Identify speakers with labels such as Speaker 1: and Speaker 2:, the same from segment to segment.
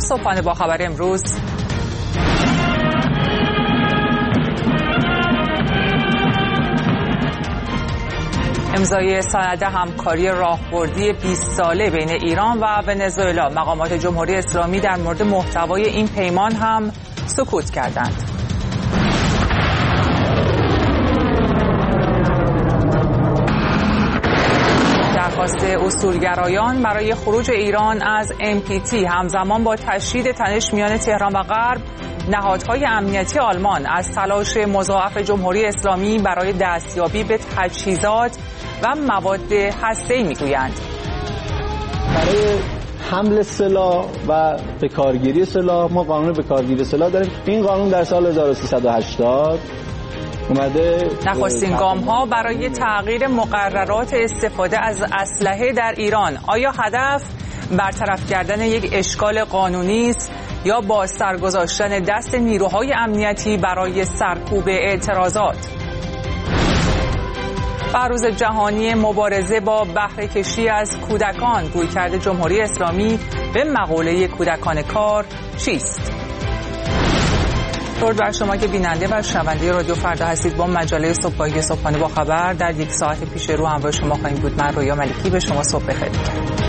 Speaker 1: صبحانه با خبر امروز. امضای سند همکاری راهبردی 20 ساله بین ایران و ونزوئلا. مقامات جمهوری اسلامی در مورد محتوای این پیمان هم سکوت کردند. درخواست اصولگرایان برای خروج ایران از NPT همزمان با تشدید تنش میان تهران و غرب، نهادهای امنیتی آلمان از تلاش مضاعف جمهوری اسلامی برای دستیابی به تجهیزات و مواد هسته‌ای میگویند.
Speaker 2: برای حمل سلاح و به کارگیری سلاح ما قانون به کارگیری سلاح داریم. این قانون در سال 1380 اومده.
Speaker 1: نخستین گام‌ها برای تغییر مقررات استفاده از اسلحه در ایران. آیا هدف برطرف کردن یک اشکال قانونی است یا بازتر گذاشتن دست نیروهای امنیتی برای سرکوب اعتراضات؟ و روز جهانی مبارزه با بهره کشی از کودکان، رویکرد جمهوری اسلامی به مقوله کودکان کار چیست؟ درود بر شما که بیننده و شنونده رادیو فردا هستید. با مجله صبحگاهی صبحانه با خبر در یک ساعت پیش رو همراه شما خواهیم بود. من رویا ملکی به شما صبح بخیر میگم.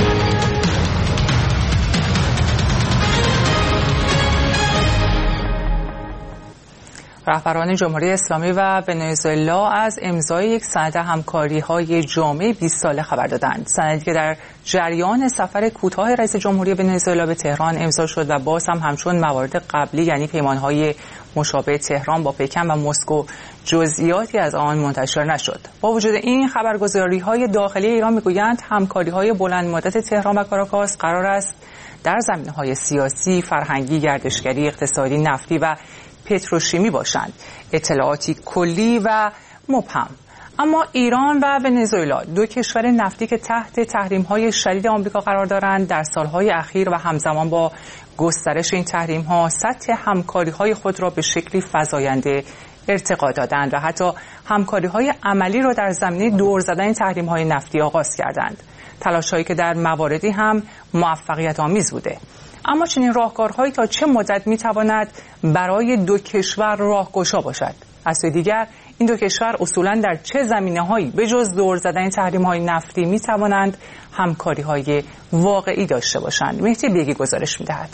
Speaker 1: رهبران جمهوری اسلامی و ونزوئلا از امضای یک سند همکاری‌های جامع 20 ساله خبر دادند. سندی که در جریان سفر کوتاه رئیس جمهوری ونزوئلا به تهران امضا شد و باز هم همچون موارد قبلی، یعنی پیمان‌های مشابه تهران با پکن و مسکو، جزئیاتی از آن منتشر نشد. با وجود این، خبرگزاری‌های داخلی ایران می‌گویند همکاری‌های بلند مدت تهران و کاراکاس قرار است در زمینه‌های سیاسی، فرهنگی، گردشگری، اقتصادی، نفتی و پتروشیمی باشند. اطلاعاتی کلی و مبهم. اما ایران و ونزوئلا، دو کشور نفتی که تحت تحریم‌های شدید آمریکا قرار دارند، در سالهای اخیر و همزمان با گسترش این تحریم‌ها سطح همکاری‌های خود را به شکلی فزاینده ارتقا دادند و حتی همکاری‌های عملی را در زمینه دور زدن تحریم‌های نفتی آغاز کردند. تلاش‌هایی که در مواردی هم موفقیت آمیز بوده. اما چنین راهکارهایی تا چه مدت میتواند برای دو کشور راهگشا باشد؟ از سوی دیگر این دو کشور اصولاً در چه زمینه‌هایی به جز دور زدن تحریم‌های نفتی میتوانند همکاری‌های واقعی داشته باشند؟ مهدی بیگی گزارش می‌دهد.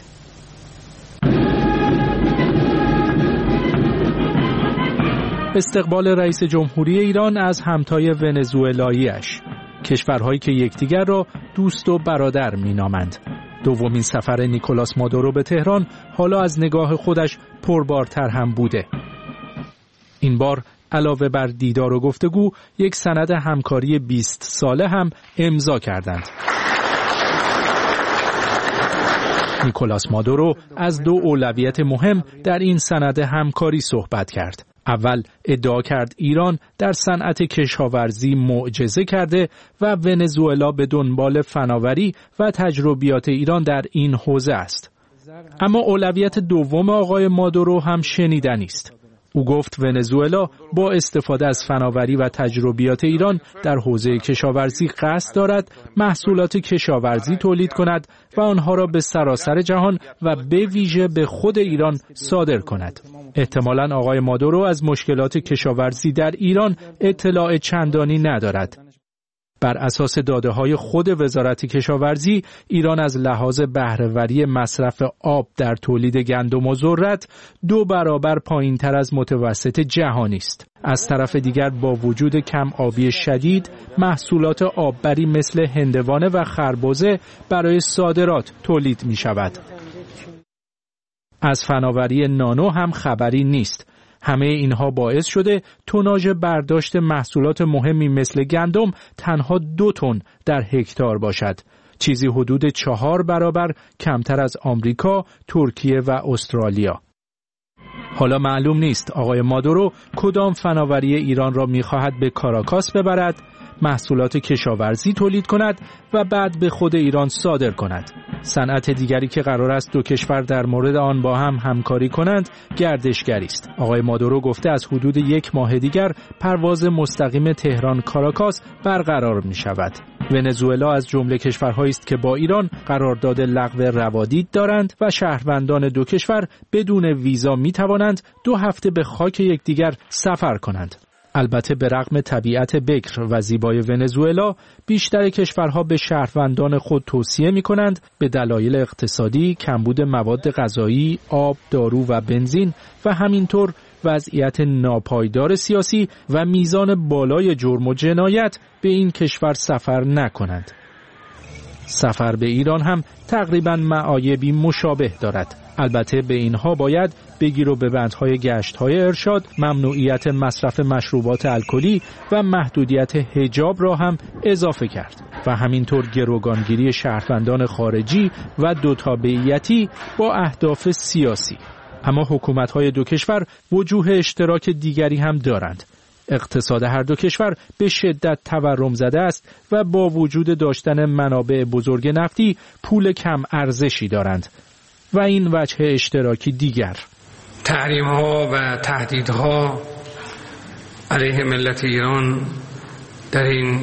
Speaker 3: استقبال رئیس جمهوری ایران از همتای ونزوئلایی‌اش، کشورهایی که یکدیگر را دوست و برادر می‌نامند. دومین سفر نیکولاس مادورو به تهران حالا از نگاه خودش پربارتر هم بوده. این بار علاوه بر دیدار و گفتگو، یک سند همکاری 20 ساله هم امضا کردند. نیکولاس مادورو از دو اولویت مهم در این سند همکاری صحبت کرد. اول ادعا کرد ایران در صنعت کشاورزی معجزه کرده و ونزوئلا به دنبال فناوری و تجربیات ایران در این حوزه است. اما اولویت دوم آقای مادورو هم شنیدنی است. او گفت ونزوئلا با استفاده از فناوری و تجربیات ایران در حوزه کشاورزی قصد دارد محصولات کشاورزی تولید کند و آنها را به سراسر جهان و به ویژه به خود ایران صادر کند. احتمالاً آقای مادورو از مشکلات کشاورزی در ایران اطلاع چندانی ندارد. بر اساس داده‌های خود وزارت کشاورزی، ایران از لحاظ بهره‌وری مصرف آب در تولید گندم و ذرت 2 برابر پایین‌تر از متوسط جهانی است. از طرف دیگر با وجود کم آبی شدید، محصولات آببری مثل هندوانه و خربزه برای صادرات تولید می‌شود. از فناوری نانو هم خبری نیست. همه اینها باعث شده توناژ برداشت محصولات مهمی مثل گندم تنها 2 تن در هکتار باشد. چیزی حدود 4 برابر کمتر از آمریکا، ترکیه و استرالیا. حالا معلوم نیست آقای مادورو کدام فناوری ایران را می‌خواهد به کاراکاس ببرد، محصولات کشاورزی تولید کند و بعد به خود ایران صادر کند. صنعت دیگری که قرار است دو کشور در مورد آن با هم همکاری کنند گردشگری است. آقای مادورو گفته از حدود 1 ماه دیگر پرواز مستقیم تهران کاراکاس برقرار می شود. ونزوئلا از جمله کشورهایی است که با ایران قرارداد لغو روادید دارند و شهروندان دو کشور بدون ویزا می توانند 2 هفته به خاک یکدیگر سفر کنند. البته به رغم طبیعت بکر و زیبای ونزوئلا، بیشتر کشورها به شهروندان خود توصیه می کنند به دلایل اقتصادی، کمبود مواد غذایی، آب، دارو و بنزین و همینطور وضعیت ناپایدار سیاسی و میزان بالای جرم و جنایت به این کشور سفر نکنند. سفر به ایران هم تقریباً معایبی مشابه دارد. البته به اینها باید بگیر و ببندهای گشت‌های ارشاد، ممنوعیت مصرف مشروبات الکلی و محدودیت حجاب را هم اضافه کرد و همینطور گروگانگیری شهروندان خارجی و دوتابعیتی با اهداف سیاسی. اما حکومت‌های دو کشور وجوه اشتراک دیگری هم دارند. اقتصاد هر دو کشور به شدت تورم زده است و با وجود داشتن منابع بزرگ نفتی پول کم ارزشی دارند و این وجه اشتراکی دیگر.
Speaker 4: تحریم‌ها و تهدیدها علیه ملت ایران در این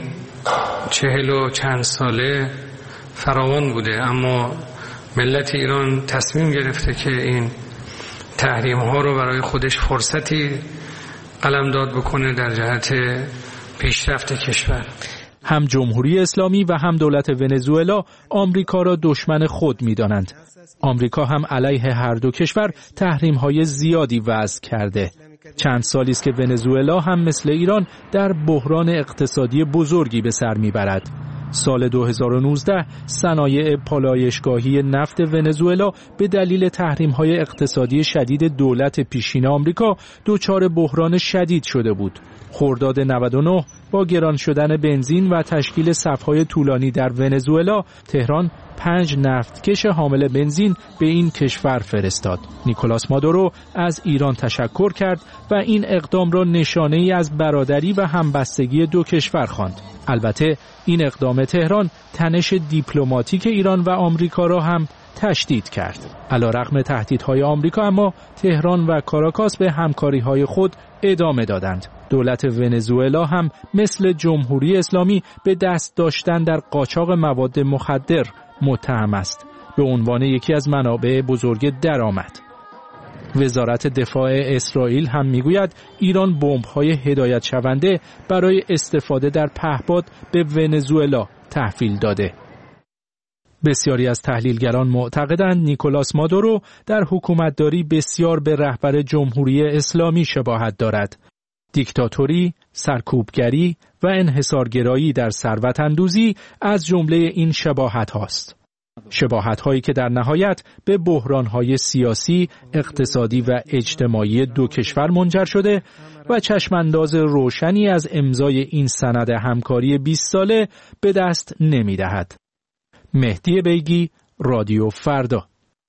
Speaker 4: 40 و چند ساله فراوان بوده، اما ملت ایران تصمیم گرفته که این تحریم‌ها رو برای خودش فرصتی قلمداد بکنه در جهت پیشرفت کشور.
Speaker 3: هم جمهوری اسلامی و هم دولت ونزوئلا آمریکا را دشمن خود می‌دانند. آمریکا هم علیه هر دو کشور تحریم‌های زیادی وضع کرده. چند سالی است که ونزوئلا هم مثل ایران در بحران اقتصادی بزرگی به سر می‌برد. سال 2019 صنایع پالایشگاهی نفت ونزوئلا به دلیل تحریم‌های اقتصادی شدید دولت پیشین آمریکا دچار بحران شدید شده بود. خرداد 99 با گران شدن بنزین و تشکیل صف‌های طولانی در ونزوئلا، تهران 5 نفتکش حامل بنزین به این کشور فرستاد. نیکولاس مادورو از ایران تشکر کرد و این اقدام را نشانه‌ای از برادری و همبستگی دو کشور خواند. البته این اقدام تهران تنش دیپلماتیک ایران و آمریکا را هم تشدید کرد. علیرغم تهدیدهای آمریکا، اما تهران و کاراکاس به همکاری‌های خود ادامه دادند. دولت ونزوئلا هم مثل جمهوری اسلامی به دست داشتن در قاچاق مواد مخدر متهم است، به عنوان یکی از منابع بزرگ درآمد. وزارت دفاع اسرائیل هم میگوید ایران بمب‌های هدایت شونده برای استفاده در پهپاد به ونزوئلا تحویل داده. بسیاری از تحلیلگران معتقدند نیکولاس مادورو در حکومتداری بسیار به رهبر جمهوری اسلامی شباهت دارد. دیکتاتوری، سرکوبگری و انحصارگرایی در ثروت‌اندوزی از جمله این شباهت هاست. شباهت هایی که در نهایت به بحران های سیاسی، اقتصادی و اجتماعی دو کشور منجر شده و چشمانداز روشنی از امضای این سند همکاری 20 ساله به دست نمی دهد. مهدی بیگی، رادیو فردا.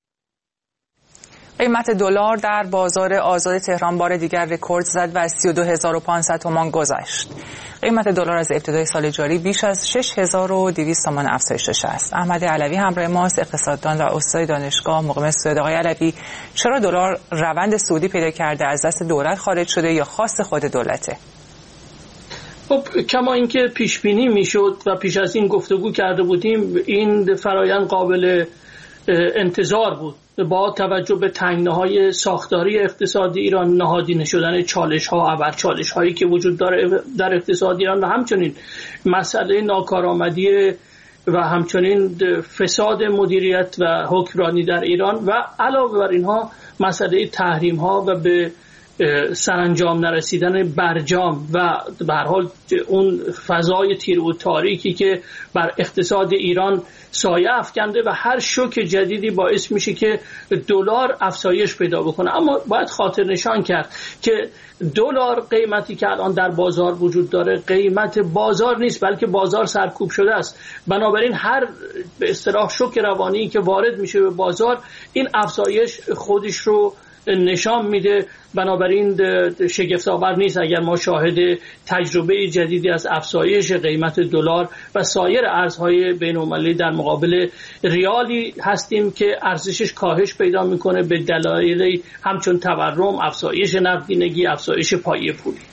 Speaker 1: قیمت دلار در بازار آزاد تهران بار دیگر رکورد زد و از 32500 تومان گذشت. قیمت دلار از ابتدای سال جاری بیش از 6200 تومان افزایش داشته است. احمد علوی همراه ماست، اقتصاددان و استاد دانشگاه مقیم سوئد. آقای علوی، چرا دلار روند صعودی پیدا کرده؟ از دست دولت خارج شده یا خاص خود دولته؟
Speaker 5: خب کما اینکه پیش بینی میشد و پیش از این گفتگو کرده بودیم، این فرآیند قابل انتظار بود. با توجه به تنگناهای ساختاری اقتصادی ایران، نهادینه شدن چالش‌ها، ابرچالش‌هایی که وجود داره در اقتصاد ایران و همچنین مسئله ناکارآمدی و همچنین فساد مدیریت و حکمرانی در ایران و علاوه بر اینها مسئله تحریم‌ها و به سرانجام نرسیدن برجام و به هر حال اون فضای تیره و تاریکی که بر اقتصاد ایران سایه افکنده و هر شوک جدیدی باعث میشه که دلار افزایش پیدا بکنه. اما باید خاطر نشان کرد که دلار قیمتی که الان در بازار وجود داره قیمت بازار نیست، بلکه بازار سرکوب شده است. بنابراین هر به اصطلاح شوک روانی که وارد میشه به بازار، این افزایش خودش رو نشان میده. بنابراین شگفت‌آور نیست اگر ما شاهد تجربه جدیدی از افزایش قیمت دلار و سایر ارزهای بین‌المللی در مقابل ریالی هستیم که ارزشش کاهش پیدا میکنه به دلایل همچون تورم، افزایش نقدینگی، افزایش پایه پولی.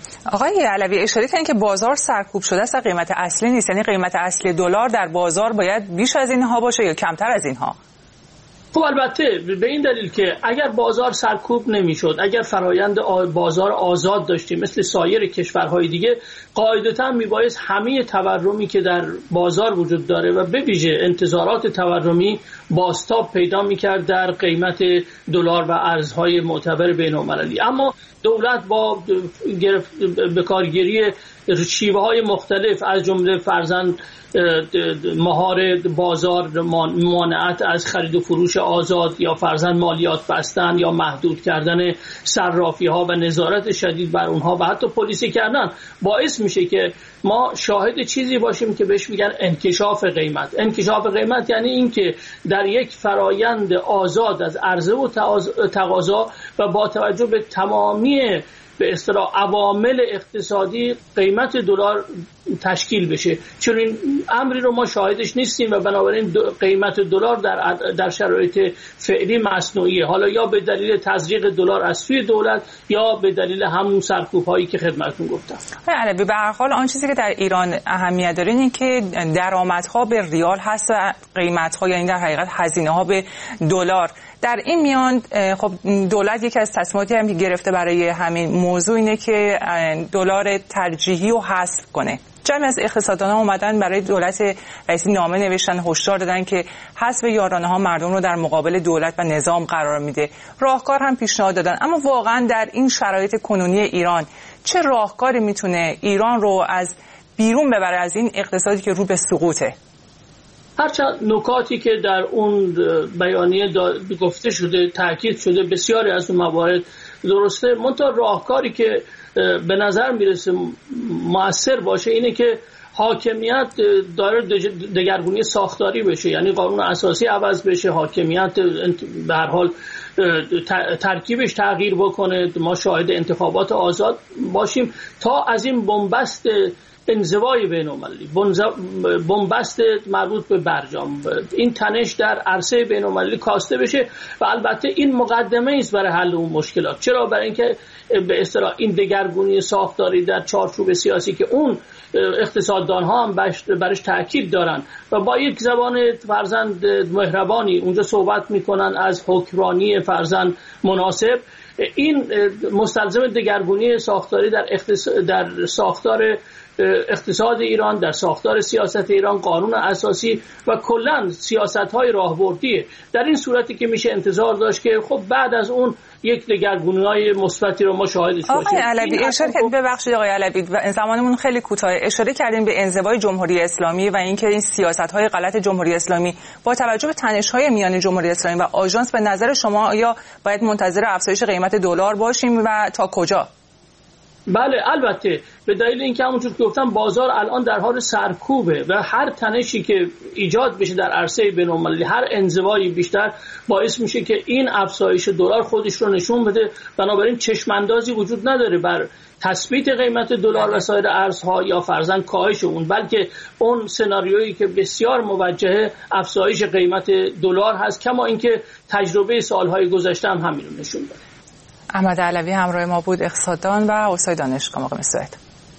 Speaker 1: آقای علوی اشاره کردن که بازار سرکوب شده است، قیمت اصلی نیست، یعنی قیمت اصلی دلار در بازار باید بیش از اینها باشه یا کمتر از اینها؟
Speaker 5: خب البته به این دلیل که اگر بازار سرکوب نمیشد، اگر فرایند بازار آزاد داشتیم مثل سایر کشورهای دیگه، قاعدتاً میبایست همه تورمی که در بازار وجود داره و به ویژه انتظارات تورمی بازتاب پیدا میکرد در قیمت دلار و ارزهای معتبر بین‌المللی. اما دولت با به کارگیری شیوه‌های مختلف از جمله فرضاً مهار بازار، ممانعت از خرید و فروش آزاد یا فرضاً مالیات بستن یا محدود کردن صرافی‌ها و نظارت شدید بر اونها و حتی پلیسی کردن، باعث میشه که ما شاهد چیزی باشیم که بهش میگن انکشاف قیمت. انکشاف قیمت یعنی این که در یک فرایند آزاد از عرضه و تقاضا و با توجه به تمامی به اصطلاح عوامل اقتصادی قیمت دلار تشکیل بشه. چون این امری رو ما شاهدش نیستیم و بنابراین قیمت دلار در شرایط فعلی مصنوعیه، حالا یا به دلیل تزریق دلار از سوی دولت یا به دلیل همون سرکوب‌هایی که خدمتتون گفتم.
Speaker 1: علوی، به هر حال آن چیزی که در ایران اهمیت داره اینه که درآمدها به ریال هست و قیمت‌ها یعنی در حقیقت هزینه‌ها به دلار. در این میان خب دولت یکی از تصمیماتی هم که گرفته برای همین موضوع اینه که دلار ترجیحی رو حذف کنه. جمعی از اقتصاددان‌ها اومدن برای دولت رئیسی نامه نوشتن، هشدار دادن که حذف یارانه‌ها مردم رو در مقابل دولت و نظام قرار میده. راهکار هم پیشنهاد دادن. اما واقعا در این شرایط کنونی ایران چه راهکاری میتونه ایران رو از بیرون ببره از این اقتصادی که رو به سقوطه؟
Speaker 5: هرچند نکاتی که در اون بیانیه گفته شده، تاکید شده، بسیاری از اون موارد درسته، منتها راهکاری که به نظر میرسه مؤثر باشه اینه که حاکمیت داره دگرگونی ساختاری بشه، یعنی قانون اساسی عوض بشه، حاکمیت به هر حال ترکیبش تغییر بکنه، ما شاهد انتخابات آزاد باشیم تا از این بنبست انزوای بین‌المللی، بنبست مربوط به برجام، این تنش در عرصه بین‌المللی کاسته بشه و البته این مقدمه است برای حل اون مشکلات. چرا؟ برای اینکه به اصطلاح این دگرگونی ساختاری در چارچوب سیاسی که اون اقتصاددان ها هم برش تاکید دارن و با یک زبان فرزند مهربانی اونجا صحبت میکنن از حکمرانی فرزند مناسب، این مستلزم دگرگونی ساختاری در ساختار اقتصاد ایران، در ساختار سیاست ایران، قانون اساسی و کلاً سیاست‌های راهبردیه. در این صورتی که میشه انتظار داشت که خب بعد از اون یک دگرگونی‌های مثبتی رو ما شاهدش باشیم.
Speaker 1: آقای علوی اشاره کردید، ببخشید آقای علوی زمانمون خیلی کوتاهه، اشاره کردیم به انزوای جمهوری اسلامی و اینکه این سیاست‌های غلط جمهوری اسلامی با توجه به تنش‌های میان جمهوری اسلامی و آژانس به نظر شما آیا باید منتظر افزایش قیمت دلار باشیم و تا کجا؟
Speaker 5: بله البته، به دلیل اینکه همونجور که گفتم بازار الان در حال سرکوبه و هر تنشی که ایجاد بشه در عرصه بین‌المللی، هر انزوایی بیشتر باعث میشه که این افزایش دلار خودش رو نشون بده. بنابراین چشم‌اندازی وجود نداره بر تثبیت قیمت دلار و سایر ارزها یا فرضاً کاهش اون، بلکه اون سناریویی که بسیار موجه افزایش قیمت دلار هست، کما اینکه تجربه سالهای گذشته هم همین رو نشون داده.
Speaker 1: احمد علوی همراه ما بود، اقتصاددان و استاد دانشگاه مقام سوئد.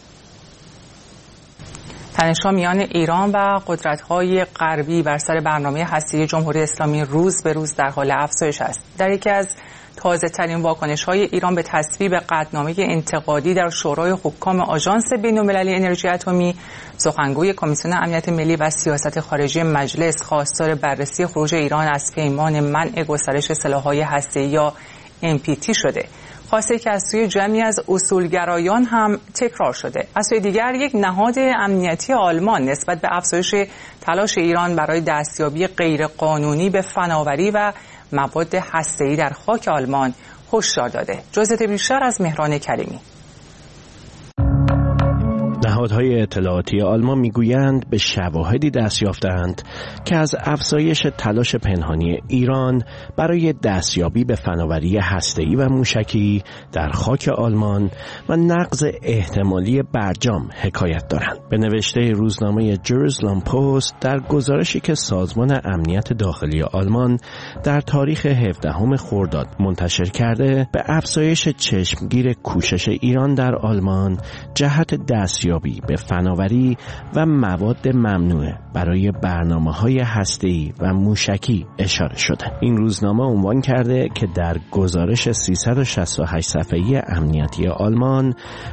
Speaker 1: تنش‌ها میان ایران و قدرت‌های غربی بر سر برنامه هسته‌ای جمهوری اسلامی روز به روز در حال افزایش است. در یکی از تازه‌ترین واکنش‌های ایران به تصویب قطعنامه انتقادی در شورای حکام آژانس بین‌المللی انرژی اتمی، سخنگوی کمیسیون امنیت ملی و سیاست خارجی مجلس خواستار بررسی خروج ایران از پیمان منع گسترش سلاح‌های هسته‌ای یا NPT شده. خواسته که از سوی جمعی از اصولگرایان هم تکرار شده. از سوی دیگر یک نهاد امنیتی آلمان نسبت به افزایش تلاش ایران برای دستیابی غیرقانونی به فناوری و مواد هسته‌ای در خاک آلمان هشدار داده. جزئیات بیشتر از مهران کریمی.
Speaker 6: نهاد نهادهای اطلاعاتی آلمان میگویند به شواهدی دست یافتند که از افزایش تلاش پنهانی ایران برای دستیابی به فناوری هسته‌ای و موشکی در خاک آلمان و نقض احتمالی برجام حکایت دارند. به نوشته روزنامه جروزلم پست در گزارشی که سازمان امنیت داخلی آلمان در تاریخ 17 خرداد منتشر کرده، به افزایش چشمگیر کوشش ایران در آلمان جهت دستیابی به فناوری و مواد ممنوعه برای برنامه‌های هسته‌ای و موشکی اشاره شده. این روزنامه عنوان کرده که در گزارش 368 صفحه‌ای امنیتی آلمان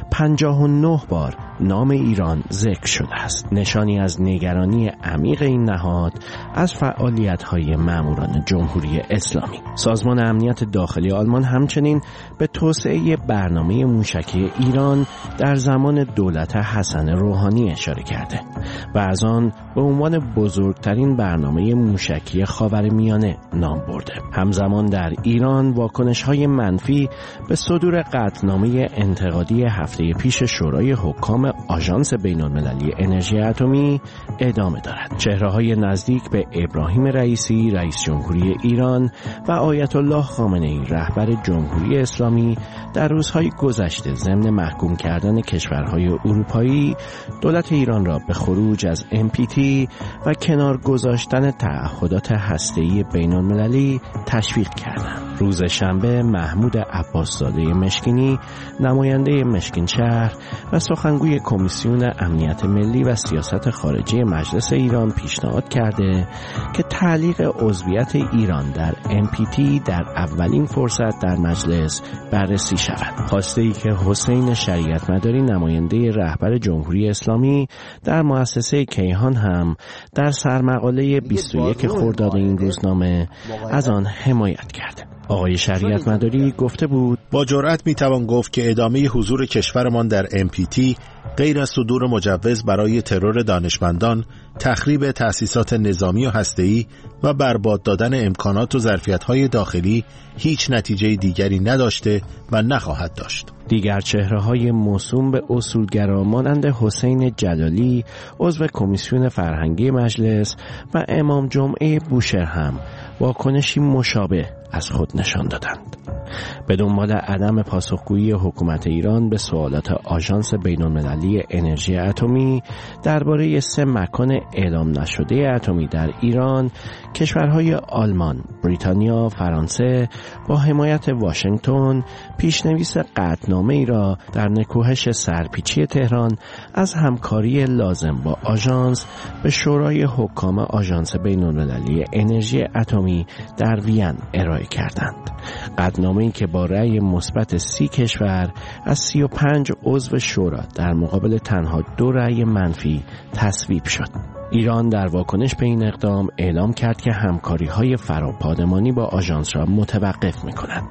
Speaker 6: 59 بار نام ایران ذکر شده است، نشانی از نگرانی عمیق این نهاد از فعالیت‌های ماموران جمهوری اسلامی. سازمان امنیت داخلی آلمان همچنین به توسعه برنامه موشکی ایران در زمان دولت حسن روحانی اشاره کرده و از آن به عنوان بزرگترین برنامه موشکی خاورمیانه نام برده. همزمان در ایران واکنش‌های منفی به صدور قطعنامه انتقادی هفته پیش شورای حکام آژانس بین‌المللی انرژی اتمی ادامه دارد. چهره‌های نزدیک به ابراهیم رئیسی رئیس جمهوری ایران و آیت الله خامنه‌ای رهبر جمهوری اسلامی در روزهای گذشته ضمن محکوم کردن کشورهای اروپایی دولت ایران را به خروج از NPT و کنار گذاشتن تعهدات هسته‌ای بین‌المللی تشویق کردند. روز شنبه محمود عباسزاده مشکینی نماینده مشکین شهر و سخنگوی کمیسیون امنیت ملی و سیاست خارجی مجلس ایران پیشنهاد کرده که تعلیق عضویت ایران در NPT در اولین فرصت در مجلس بررسی شود. خواسته‌ای که حسین شریعت مداری نماینده رهبر جمهوری اسلامی در مؤسسه کیهان هم در سرمقاله 21 خرداد این روزنامه از آن حمایت کرده. آقای شریعت مداری گفته بود:
Speaker 7: با جرأت میتوان گفت که ادامه حضور کشورمان در NPT غیر از صدور مجوز برای ترور دانشمندان، تخریب تأسیسات نظامی و هسته‌ای و برباد دادن امکانات و ظرفیت‌های داخلی هیچ نتیجه دیگری نداشته و نخواهد داشت.
Speaker 6: دیگر چهره‌های موسوم به اصولگرا مانند حسین جلالی عضو کمیسیون فرهنگی مجلس و امام جمعه بوشهر هم واکنشی مشابه از خود نشان دادند. به دنبال عدم پاسخگویی حکومت ایران به سوالات آژانس بین‌المللی انرژی اتمی درباره 3 مکان اعلام نشده اتمی در ایران، کشورهای آلمان، بریتانیا، فرانسه با حمایت واشنگتن پیشنویس قطعنامه‌ای را در نکوهش سرپیچی تهران از همکاری لازم با آژانس به شورای حکام آژانس بین‌المللی انرژی اتمی در وین ارائه کردند. قطعنامه‌ای که با رأی مثبت 30 کشور از 35 عضو شورا در مقابل تنها 2 رأی منفی تصویب شد. ایران در واکنش به این اقدام اعلام کرد که همکاری‌های فراپادمانی با آژانس را متوقف می‌کند.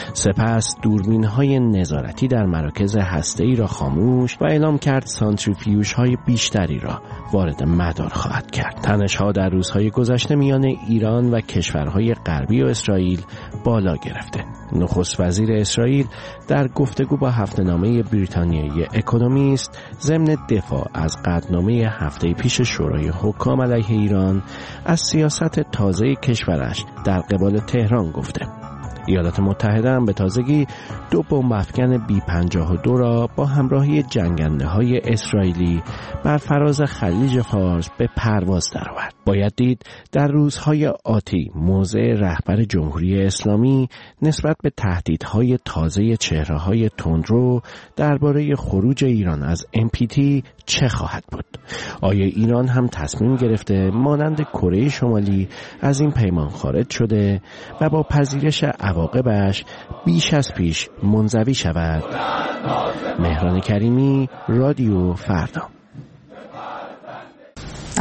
Speaker 6: سپس دوربین‌های نظارتی در مراکز هسته‌ای را خاموش و اعلام کرد سانتریفیوژهای بیشتری را وارد مدار خواهد کرد. تنش‌ها در روزهای گذشته میان ایران و کشورهای غربی و اسرائیل بالا گرفته. نخست وزیر اسرائیل در گفتگو با هفته‌نامه بریتانیایی اکونومیست ضمن دفاع از قطعنامه هفته پیش شورای حکام علیه ایران از سیاست تازه کشورش در قبال تهران گفته. ایالات متحده هم به تازگی 2 بمب افکن B-52 را با همراهی جنگنده‌های اسرائیلی بر فراز خلیج فارس به پرواز درآورد. باید دید در روزهای آتی موضع رهبر جمهوری اسلامی نسبت به تهدیدهای تازه چهره‌های تندرو درباره خروج ایران از NPT چه خواهد بود؟ آیا ایران هم تصمیم گرفته مانند کره شمالی از این پیمان خارج شده و با پذیرش عواقبش بیش از پیش منزوی شود؟ مهران کریمی، رادیو فردا.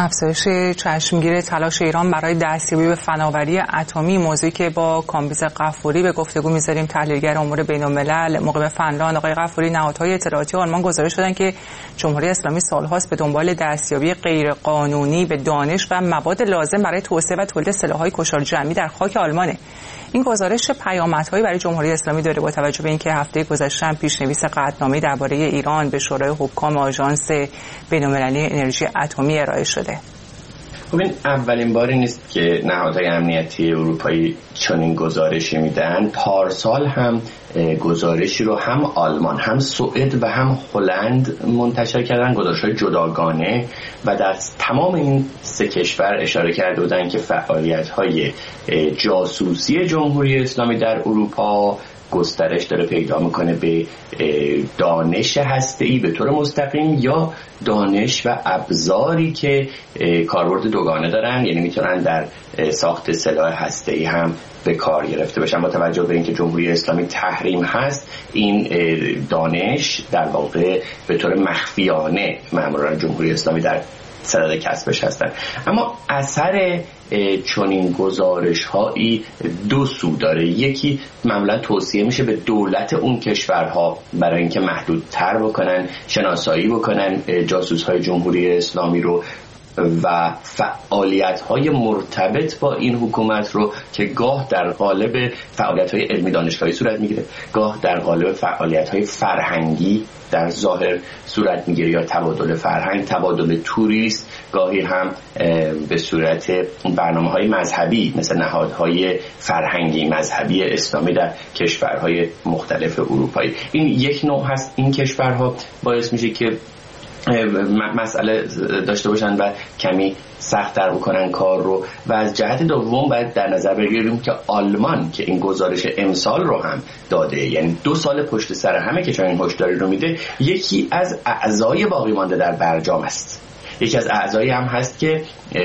Speaker 1: افزایش چشمگیر تلاش ایران برای دستیابی به فناوری اتمی، موضوعی که با کامبیز غفوری به گفتگو می‌ذاریم، تحلیلگر امور بین‌الملل مقیم فنلاند. آقای غفوری، نهادهای اطلاعاتی آلمان گزارش دادن که جمهوری اسلامی سال‌هاست به دنبال دستیابی غیرقانونی به دانش و مواد لازم برای توسعه و تولید سلاح‌های کشتار جمعی در خاک آلمانه. این گزارش پیامدهایی برای جمهوری اسلامی داره با توجه به اینکه هفته گذشته هم پیشنویس قطعنامه درباره ایران به شورای حکام آژانس بین‌المللی انرژی اتمی ارائه شده؟
Speaker 8: خب این اولین باری نیست که نهادهای امنیتی اروپایی چنین گزارشی میدن. پارسال هم گزارشی رو هم آلمان، هم سوئد و هم هلند منتشر کردن، گزارش‌های جداگانه، و در تمام این سه کشور اشاره کرده بودن که فعالیت‌های جاسوسی جمهوری اسلامی در اروپا گسترش داره پیدا میکنه به دانش هسته‌ای به طور مستقیم یا دانش و ابزاری که کاربرد دوگانه دارن، یعنی میتونن در ساخت سلاح هسته‌ای هم به کار گرفته بشن. با توجه به اینکه جمهوری اسلامی تحریم هست، این دانش در واقع به طور مخفیانه ماموران جمهوری اسلامی در صدد کسبش هستن. اما اثر چنین گزارش‌هایی دو سو داره. یکی معمولا توصیه میشه به دولت اون کشورها برای اینکه محدودتر بکنن، شناسایی بکنن جاسوس‌های جمهوری اسلامی رو و فعالیت‌های مرتبط با این حکومت رو که گاه در قالب فعالیت‌های علمی دانشگاهی صورت میگیره، گاه در قالب فعالیت‌های فرهنگی در ظاهر صورت میگیره، یا تبادل فرهنگ، تبادل توریست، گاهی هم به صورت برنامه‌های مذهبی مثل نهادهای فرهنگی مذهبی اسلامی در کشورهای مختلف اروپایی. این یک نوع هست. این کشورها باعث میشه که مسئله داشته باشن و کمی سخت تر بکنن کار رو. و از جهت دوم باید در نظر بگیریم که آلمان که این گزارش امسال رو هم داده، یعنی 2 سال پشت سر همه که چنین هشداری رو میده، یکی از اعضای باقی مانده در برجام است. یکی از اعضایی هم هست که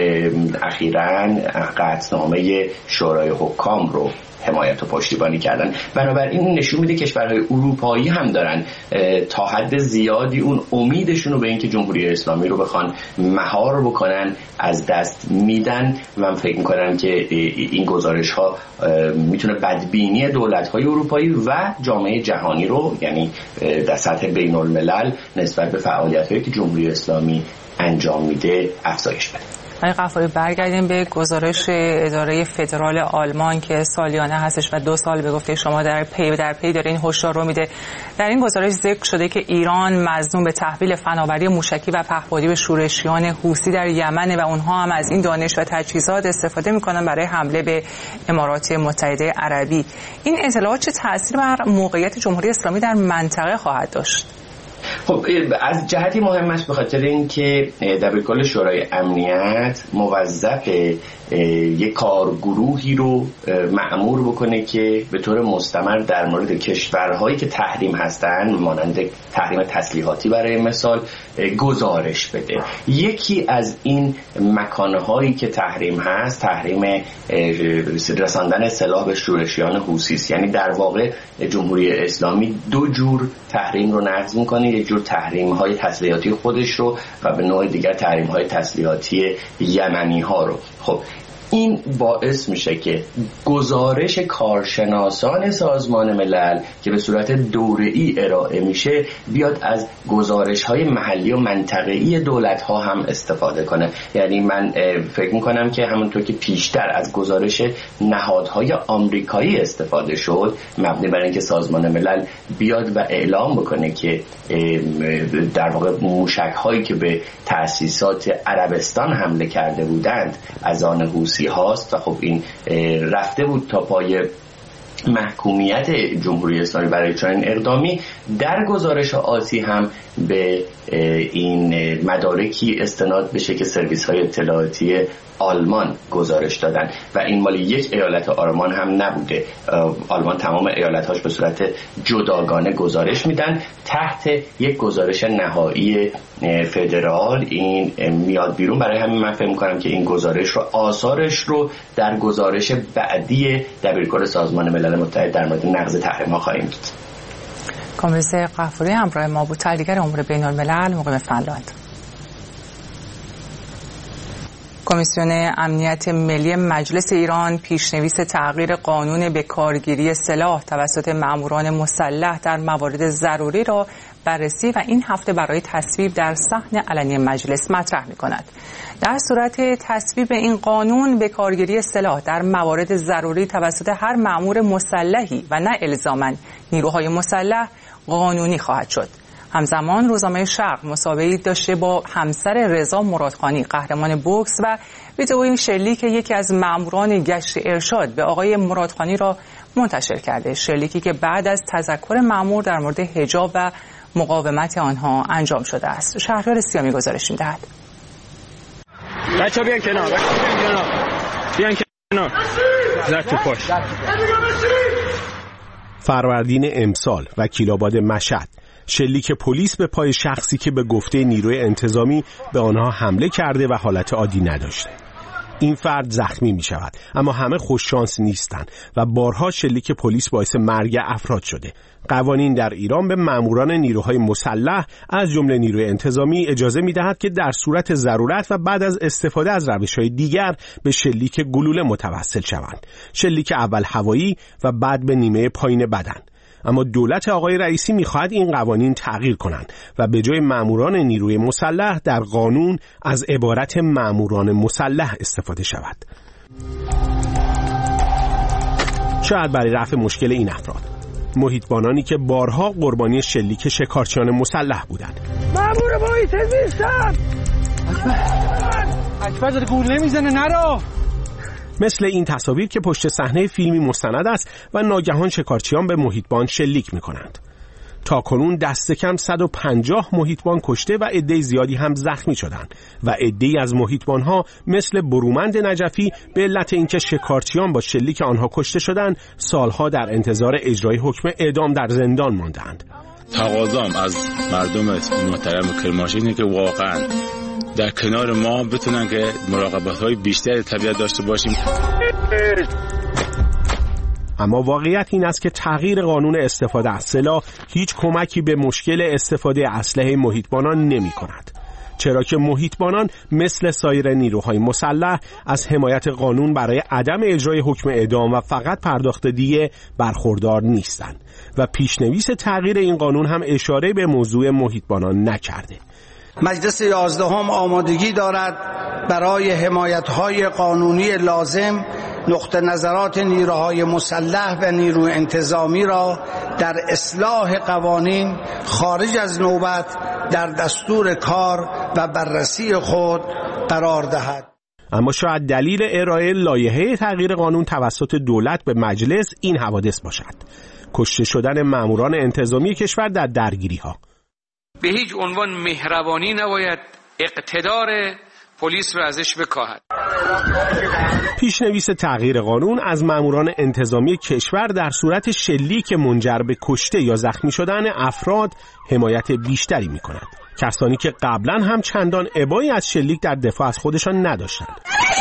Speaker 8: اخیراً قطعنامه شورای حکام رو حمایت و پشتیبانی کردن. بنابراین این نشون میده کشورهای اروپایی هم دارن تا حد زیادی اون امیدشون رو به اینکه جمهوری اسلامی رو بخوان مهار بکنن از دست میدن و من فکر میکنم که این گزارش ها میتونه بدبینی دولت های اروپایی و جامعه جهانی رو، یعنی در سطح بین الملل، نسبت به فعالیت هایی که جمهوری اسلامی انجام میده افزایش بده.
Speaker 1: آقای غفوری، برگردیم به گزارش اداره فدرال آلمان که سالیانه هستش و 2 سال به گفته شما در پی داره این هشدار رو میده. در این گزارش ذکر شده که ایران مظنون به تحویل فناوری موشکی و پهپادی به شورشیان حوثی در یمن و اونها هم از این دانش و تجهیزات استفاده میکنن برای حمله به امارات متحده عربی. این اطلاعات چه تأثیر بر موقعیت جمهوری اسلامی در منطقه خواهد داشت؟
Speaker 8: خب از جهتی مهم است به خاطر اینکه دبیرکل شورای امنیت موظف یک کارگروهی رو مأمور بکنه که به طور مستمر در مورد کشورهایی که تحریم هستن، مانند تحریم تسلیحاتی برای مثال، گزارش بده. یکی از این مکانهایی که تحریم هست، تحریم رساندن سلاح به شورشیان حوثی است. یعنی در واقع جمهوری اسلامی 2 جور تحریم رو نقض میکنه، یک جور تحریم های تسلیحاتی خودش رو و به نوع دیگر تحریم های تسلیحاتی یمنی ها رو. خب این باعث میشه که گزارش کارشناسان سازمان ملل که به صورت دوره‌ای ارائه میشه بیاد از گزارش‌های محلی و منطقه‌ای دولت‌ها هم استفاده کنه. یعنی من فکر میکنم که همونطور که پیشتر از گزارش نهادهای آمریکایی استفاده شد، مبنی بر اینکه سازمان ملل بیاد و اعلام بکنه که در واقع موشک‌هایی که به تأسیسات عربستان حمله کرده بودند از آن حوثی هاست و خب این رفته بود تا پای محکومیت جمهوری اسلامی برای چنین اقدامی، در گزارش آتی هم به این مدارکی استناد بشه که سرویس‌های اطلاعاتی آلمان گزارش دادن و این مالی یک ایالت آلمان هم نبوده. آلمان تمام ایالت‌هاش به صورت جداگانه گزارش میدن. تحت یک گزارش نهایی فدرال این میاد بیرون. برای همین من فکر می‌کنم که این گزارش رو، آثارش رو در گزارش بعدی دبیرکل سازمان ملل متحد در مورد نقض تحریم‌ها خواهیم دید.
Speaker 1: کامبیز غفوری همراه ما بود، تحلیلگر امور بین‌الملل مقیم فنلاند. کمیسیون امنیت ملی مجلس ایران پیشنویس تغییر قانون به کارگیری سلاح توسط ماموران مسلح در موارد ضروری را بررسی و این هفته برای تصویب در صحن علنی مجلس مطرح می‌کند. در صورت تصویب این قانون به کارگیری سلاح در موارد ضروری توسط هر مأمور مسلحی و نه الزاماً نیروهای مسلح قانونی خواهد شد. همزمان روزنامه شرق مسابقه‌ای داشته با همسر رضا مرادخانی قهرمان بوکس و ویدئوی شلیک یکی از مأموران گشت ارشاد به آقای مرادخانی را منتشر کرده. شلیکی که بعد از تذکر مأمور در مورد حجاب و مقاومت آنها انجام شده است. شهریار سیامی گزارش می‌دهد.
Speaker 9: بچه‌ها بیان کنار. بیان کنار. زد تو پاش.
Speaker 6: فروردین امسال وکیل‌آباد مشهد شلیک پلیس به پای شخصی که به گفته نیروی انتظامی به آنها حمله کرده و حالت عادی نداشته. این فرد زخمی می شود، اما همه خوش شانس نیستند و بارها شلیک پلیس باعث مرگ افراد شده. قوانین در ایران به ماموران نیروهای مسلح از جمله نیروی انتظامی اجازه می دهد که در صورت ضرورت و بعد از استفاده از روش‌های دیگر به شلیک گلوله متوسل شوند. شلیک اول هوایی و بعد به نیمه پایین بدن. اما دولت آقای رئیسی می‌خواهد این قوانین تغییر کنند و به جای ماموران نیروی مسلح در قانون از عبارت ماموران مسلح استفاده شود. شاید برای رفع مشکل این افراد، محیطبانانی که بارها قربانی شلیک شکارچیان مسلح بودند.
Speaker 9: مامور محیط زیستم. اکبر داره گول نمیزنه نرو.
Speaker 6: مثل این تصاویر که پشت صحنه فیلمی مستند است و ناگهان شکارچیان به محیطبان شلیک می‌کنند. تاکنون دست کم 150 محیطبان کشته و عده زیادی هم زخمی شدند و عده‌ای از محیطبان‌ها مثل برومند نجفی به علت اینکه شکارچیان با شلیک آنها کشته شدند سالها در انتظار اجرای حکم اعدام در زندان ماندند.
Speaker 10: تقاضام از مردم محترم کرمانشاه اینه که واقعاً در کنار ما بتونن که مراقبت‌های بیشتری طبیعت داشته باشیم.
Speaker 6: اما واقعیت این است که تغییر قانون استفاده از سلاح هیچ کمکی به مشکل استفاده اسلحه محیطبانان نمی‌کند. چرا که محیطبانان مثل سایر نیروهای مسلح از حمایت قانون برای عدم اجرای حکم اعدام و فقط پرداخت دیه برخوردار نیستند و پیشنویس تغییر این قانون هم اشاره به موضوع محیطبانان نکرده.
Speaker 11: مجلس 11 آمادگی دارد برای حمایت‌های قانونی لازم نقطه نظرات نیروهای مسلح و نیروی انتظامی را در اصلاح قوانین خارج از نوبت در دستور کار و بررسی خود قرار دهد.
Speaker 6: اما شاید دلیل ارائه لایحه تغییر قانون توسط دولت به مجلس این حوادث باشد: کشته شدن ماموران انتظامی کشور در درگیری‌ها.
Speaker 4: به هیچ عنوان مهربانی نباید اقتدار پلیس رو ازش بکاهد.
Speaker 6: پیشنویس تغییر قانون از ماموران انتظامی کشور در صورت شلیک منجر به کشته یا زخمی شدن افراد حمایت بیشتری می کند. کسانی که قبلا هم چندان ابایی از شلیک در دفاع از خودشان نداشتند.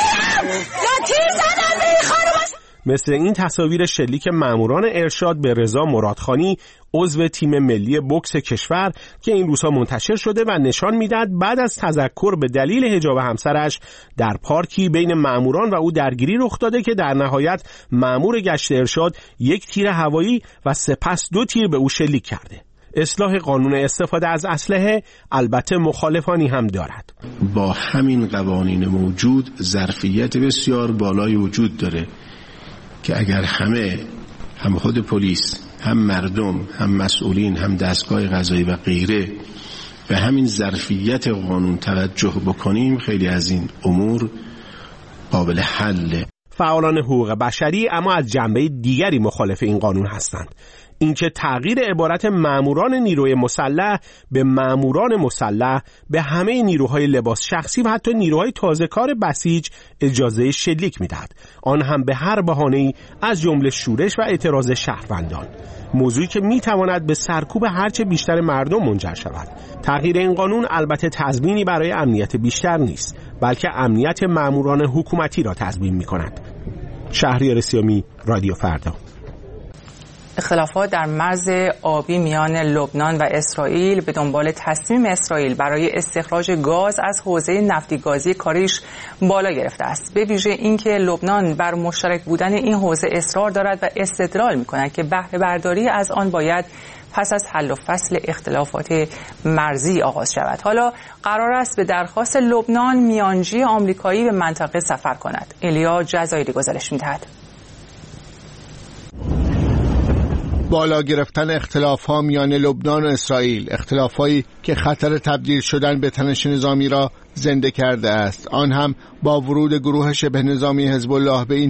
Speaker 6: مثل این تصاویر شلیک ماموران ارشاد به رضا مرادخانی عضو تیم ملی بوکس کشور که این روزها منتشر شده و نشان میدهد بعد از تذکر به دلیل حجاب همسرش در پارکی بین ماموران و او درگیری رخ داده که در نهایت مامور گشت ارشاد یک تیر هوایی و سپس 2 تیر به او شلیک کرده. اصلاح قانون استفاده از اسلحه البته مخالفانی هم دارد.
Speaker 12: با همین قوانین موجود ظرفیت بسیار بالایی وجود داره که اگر هم خود پلیس، هم مردم، هم مسئولین، هم دستگاه قضایی و غیره به همین ظرفیت قانون توجه بکنیم، خیلی از این امور قابل حله.
Speaker 6: فعالان حقوق بشری اما از جنبه دیگری مخالف این قانون هستند. اینکه تغییر عبارت ماموران نیروی مسلح به ماموران مسلح به همه نیروهای لباس شخصی و حتی نیروهای تازه کار بسیج اجازه شلیک میدهد، آن هم به هر بهانه‌ای از جمله شورش و اعتراض شهروندان، موضوعی که میتواند به سرکوب هرچه بیشتر مردم منجر شود. تغییر این قانون البته تضمینی برای امنیت بیشتر نیست، بلکه امنیت ماموران حکومتی را تضمین میکند. شهریار سیامی، رادیو فردا.
Speaker 1: اختلافات در مرز آبی میان لبنان و اسرائیل به دنبال تصمیم اسرائیل برای استخراج گاز از حوزه نفتی گازی کاریش بالا گرفته است. به ویژه اینکه لبنان بر مشترک بودن این حوزه اصرار دارد و استدلال می‌کند که بهره برداری از آن باید پس از حل و فصل اختلافات مرزی آغاز شود. حالا قرار است به درخواست لبنان میانجی آمریکایی به منطقه سفر کند. الیا جزایری گزارش می‌دهد.
Speaker 13: بالا گرفتن اختلاف‌ها میان لبنان و اسرائیل، اختلافایی که خطر تبدیل شدن به تنش نظامی را زنده کرده است، آن هم با ورود گروه شبه نظامی حزب الله به این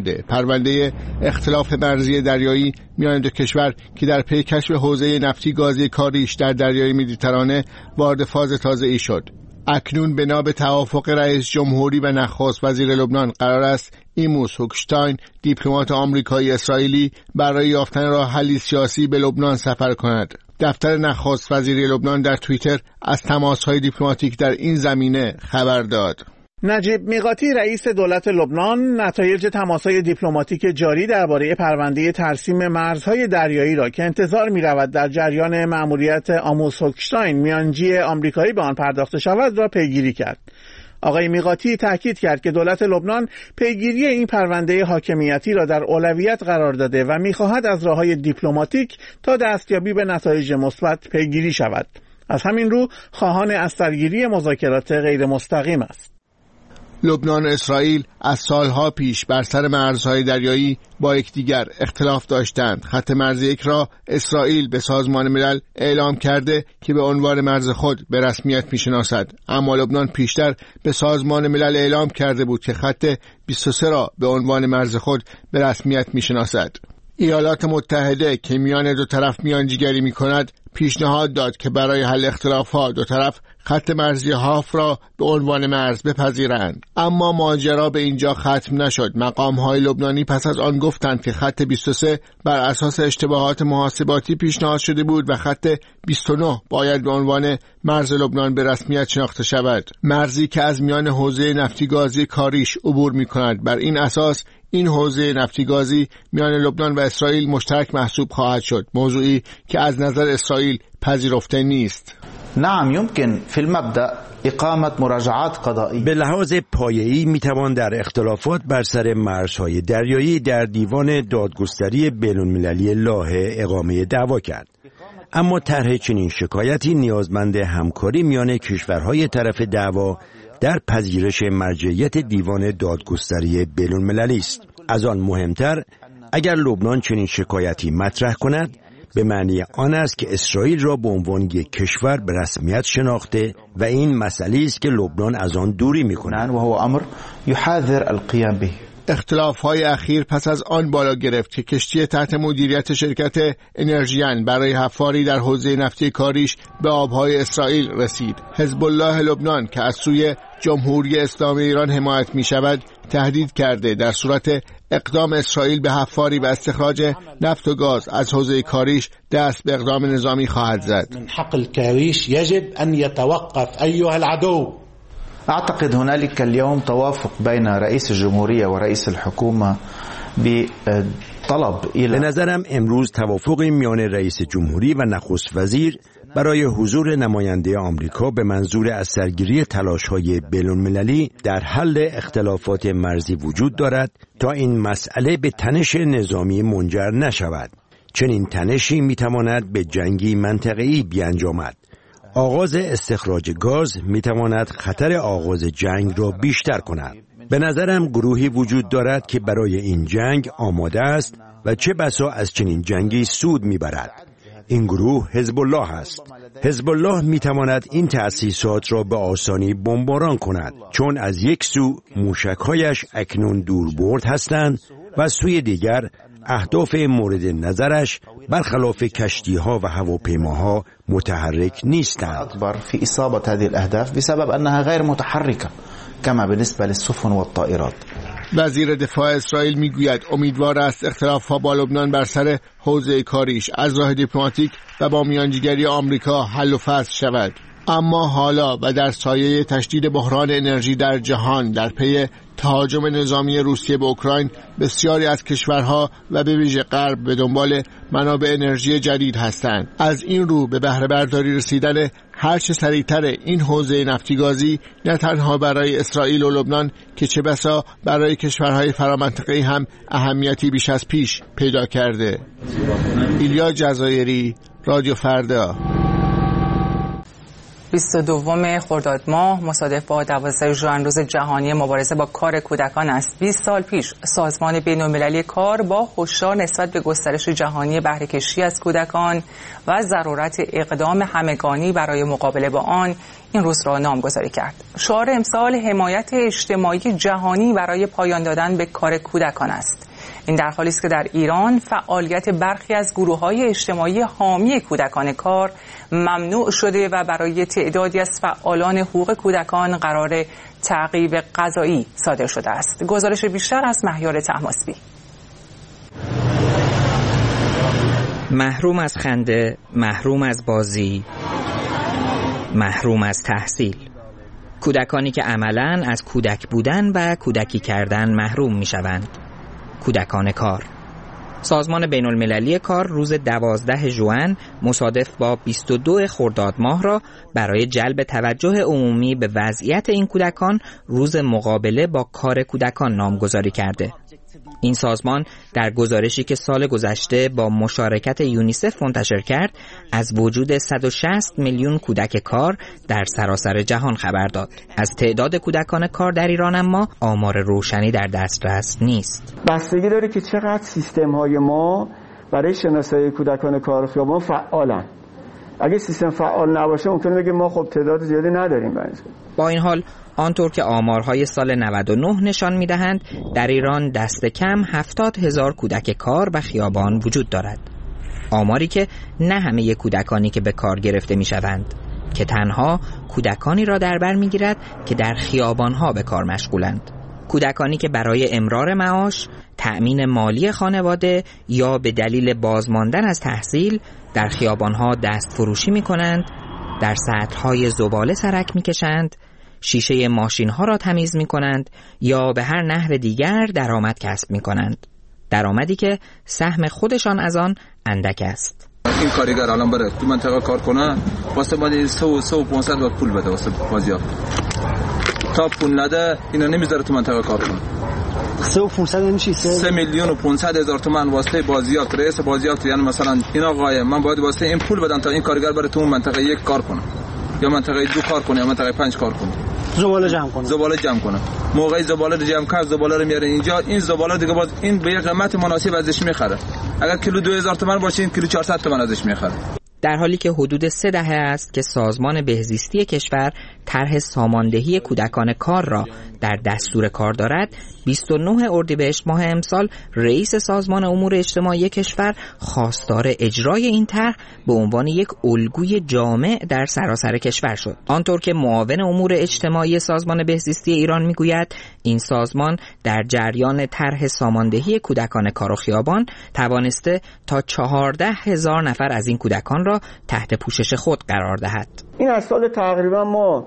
Speaker 13: پرونده اختلاف مرزی دریایی میان دو کشور که در پی کشف حوزه نفتی گازی کاریش در دریای مدیترانه وارد فاز تازه‌ای شد. اکنون بنا به توافق رئیس جمهوری و نخست وزیر لبنان قرار است ایموس هوکشتاین، دیپلمات آمریکایی اسرائیلی، برای یافتن راه حلی سیاسی به لبنان سفر کند. دفتر نخست وزیری لبنان در توییتر از تماس‌های دیپلماتیک در این زمینه خبر داد.
Speaker 14: نجیب میقاتی رئیس دولت لبنان نتایج تماس‌های دیپلماتیک جاری درباره پرونده ترسیم مرزهای دریایی را که انتظار می‌رود در جریان مأموریت آموس هوکشتاین میانجی آمریکایی به آن پرداخته شود را پیگیری کرد. آقای میقاتی تاکید کرد که دولت لبنان پیگیری این پرونده حاکمیتی را در اولویت قرار داده و می‌خواهد از راه‌های دیپلماتیک تا دستیابی به نتایج مثبت پیگیری شود. از همین رو خواهان از سرگیری مذاکرات غیر مستقیم است.
Speaker 13: لبنان و اسرائیل از سالها پیش بر سر مرزهای دریایی با یکدیگر اختلاف داشتند. خط مرز یک را اسرائیل به سازمان ملل اعلام کرده که به عنوان مرز خود به رسمیت میشناسد، اما لبنان پیشتر به سازمان ملل اعلام کرده بود که خط 23 را به عنوان مرز خود به رسمیت میشناسد. ایالات متحده که میان دو طرف میانجیگری میکند پیشنهاد داد که برای حل اختلافات دو طرف خط مرزی هاف را به عنوان مرز بپذیرند، اما ماجرا به اینجا ختم نشد. مقام‌های لبنانی پس از آن گفتند که خط 23 بر اساس اشتباهات محاسباتی پیشنهاد شده بود و خط 29 باید به عنوان مرز لبنان به رسمیت شناخته شود، مرزی که از میان حوزه نفتی گازی کاریش عبور می‌کند. بر این اساس این حوزه نفتی گازی میان لبنان و اسرائیل مشترک محسوب خواهد شد، موضوعی که از نظر اسرائیل پذیرفته نیست.
Speaker 15: نعم يمكن في المبدأ اقامة مراجعات قضائية.
Speaker 6: به لحاظ پایه‌ای میتوان در اختلافات بر سر مرزهای دریایی در دیوان دادگستری بین‌المللی لاهه اقامه دعوا کرد، اما طرح چنین شکایتی نیازمند همکاری میان کشورهای طرف دعوا در پذیرش مرجعیت دیوان دادگستری بین‌المللی است. از آن مهمتر اگر لبنان چنین شکایتی مطرح کند به معنی آن است که اسرائیل را به عنوان یک کشور به رسمیت شناخته و این مسئله است که لبنان از آن دوری می‌کند
Speaker 15: و هو امر يحاذر القيام به.
Speaker 13: اختلاف‌های اخیر پس از آن بالا گرفت که کشتی تحت مدیریت شرکت انرژیان برای حفاری در حوزه نفتی کاریش به آبهای اسرائیل رسید. حزب الله لبنان که از سوی جمهوری اسلامی ایران حمایت می‌شود تهدید کرده در صورت اقدام اسرائیل به حفاری و استخراج نفت و گاز از حوزه کاریش دست به اقدام نظامی خواهد زد.
Speaker 16: من حق الكاريش يجب أن يتوقف أيها العدو.
Speaker 15: أعتقد هنالك اليوم توافق بين رئيس الجمهورية ورئيس الحكومة بطلب إلى.
Speaker 6: به نظرم امروز توافقی میان رئیس جمهوری و نخست وزیر برای حضور نماینده آمریکا به منظور از سرگیری تلاش‌های بین‌المللی در حل اختلافات مرزی وجود دارد تا این مسئله به تنش نظامی منجر نشود. چنین تنشی میتواند به جنگی منطقه‌ای بیانجامد. آغاز استخراج گاز میتواند خطر آغاز جنگ را بیشتر کند. به نظرم گروهی وجود دارد که برای این جنگ آماده است و چه بسا از چنین جنگی سود میبرد. این گروه حزب الله است. حزب الله میتواند این تأسیسات را به آسانی بمباران کند، چون از یک سو موشک‌هایش اکنون دوربرد هستند و سوی دیگر اهداف مورد نظرش برخلاف کشتی‌ها و هواپیماها متحرک نیستند.
Speaker 15: أكبر في إصابة هذه الأهداف بسبب أنها غير متحركة كما بالنسبة للسفن والطائرات.
Speaker 13: وزیر دفاع اسرائیل میگوید امیدوار است اختلاف‌ها با لبنان بر سر حوزه کاریش از راه دیپلماتیک و با میانجیگری آمریکا حل و فصل شود. اما حالا و در سایه تشدید بحران انرژی در جهان در پی تهاجم نظامی روسیه به اوکراین، بسیاری از کشورها و به ویژه غرب به دنبال منابع انرژی جدید هستند. از این رو به بهره برداری رسیدن هر چه سریعتر این حوزه نفتی گازی نه تنها برای اسرائیل و لبنان که چه بسا برای کشورهای فرامنطقه‌ای هم اهمیتی بیش از پیش پیدا کرده. ایلیا جزایری، رادیو فردا.
Speaker 1: 22 خرداد ماه مصادف با 12 ژوئن روز جهانی مبارزه با کار کودکان است. 20 سال پیش سازمان بین‌المللی کار با هشدار نسبت به گسترش جهانی بهره کشی از کودکان و ضرورت اقدام همگانی برای مقابله با آن این روز را نامگذاری کرد. شعار امسال حمایت اجتماعی جهانی برای پایان دادن به کار کودکان است. این در حالی است که در ایران فعالیت برخی از گروه‌های اجتماعی حامی کودکان کار ممنوع شده و برای تعدادی از فعالان حقوق کودکان قرار تعقیب قضایی صادر شده است. گزارش بیشتر از مهیار طهماسبی.
Speaker 17: محروم از خنده، محروم از بازی، محروم از تحصیل. کودکانی که عملاً از کودک بودن و کودکی کردن محروم می‌شوند. کودکان کار. سازمان بین‌المللی کار روز 12 ژوئن مصادف با 22 خرداد ماه را برای جلب توجه عمومی به وضعیت این کودکان روز مقابله با کار کودکان نامگذاری کرده. این سازمان در گزارشی که سال گذشته با مشارکت یونیسف منتشر کرد از وجود 160 میلیون کودک کار در سراسر جهان خبر داد. از تعداد کودکان کار در ایران اما آمار روشنی در دسترس نیست.
Speaker 18: بستگی داره که چقدر سیستم‌های ما برای شناسایی کودکان کار خیابان فعالن. اگه سیستم فعال نباشه ممکنه بگه ما خب تعداد زیادی نداریم.
Speaker 17: با این حال آنطور که آمارهای سال 99 نشان می‌دهند در ایران دست کم 70,000 کودک کار و خیابان وجود دارد. آماری که نه همه کودکانی که به کار گرفته می‌شوند، که تنها کودکانی را در بر می‌گیرد که در خیابان‌ها به کار مشغولند. کودکانی که برای امرار معاش، تأمین مالی خانواده یا به دلیل بازماندن از تحصیل در خیابان‌ها دست فروشی می‌کنند، در سطل‌های زباله سرک می‌کشند، شیشه ماشین‌ها را تمیز می‌کنند یا به هر نحو دیگر درآمد کسب می‌کنند. درآمدی که سهم خودشان از آن اندک است.
Speaker 19: این کارگر الان بره تو منطقه کار کنه واسه باید 100 و 500 باید پول بده واسه بازیافت. تا پول نده اینا نمیذاره تو منطقه کار کنه.
Speaker 18: 3 و 500 نمیشه
Speaker 19: 3 میلیون و 500 هزار تومان واسه بازیافت، رئیس بازیافت. یعنی مثلا این آقای من باید واسه این پول بدم تا این کارگر بره تو اون منطقه 1 کار کنه یا منطقه 2 کار کنه یا منطقه 5 کار کنه.
Speaker 18: زباله جمع کنه.
Speaker 19: موقعی زباله رو جمع کرد زباله رو میاره اینجا. این زباله دیگه باز این به یه قیمت مناسب ازش میخره. اگر کیلو 2000 تومان باشه این کیلو 400 تومان ازش میخره.
Speaker 17: در حالی که حدود 3 دهه است که سازمان بهزیستی کشور طرح ساماندهی کودکان کار را در دستور کار دارد، 29 اردیبهشت ماه امسال رئیس سازمان امور اجتماعی کشور خواستار اجرای این طرح به عنوان یک الگوی جامع در سراسر کشور شد. آنطور که معاون امور اجتماعی سازمان بهزیستی ایران میگوید این سازمان در جریان طرح ساماندهی کودکان کار و خیابان توانسته تا 14,000 نفر از این کودکان را تحت پوشش خود قرار دهد.
Speaker 18: این از سال تقریبا ما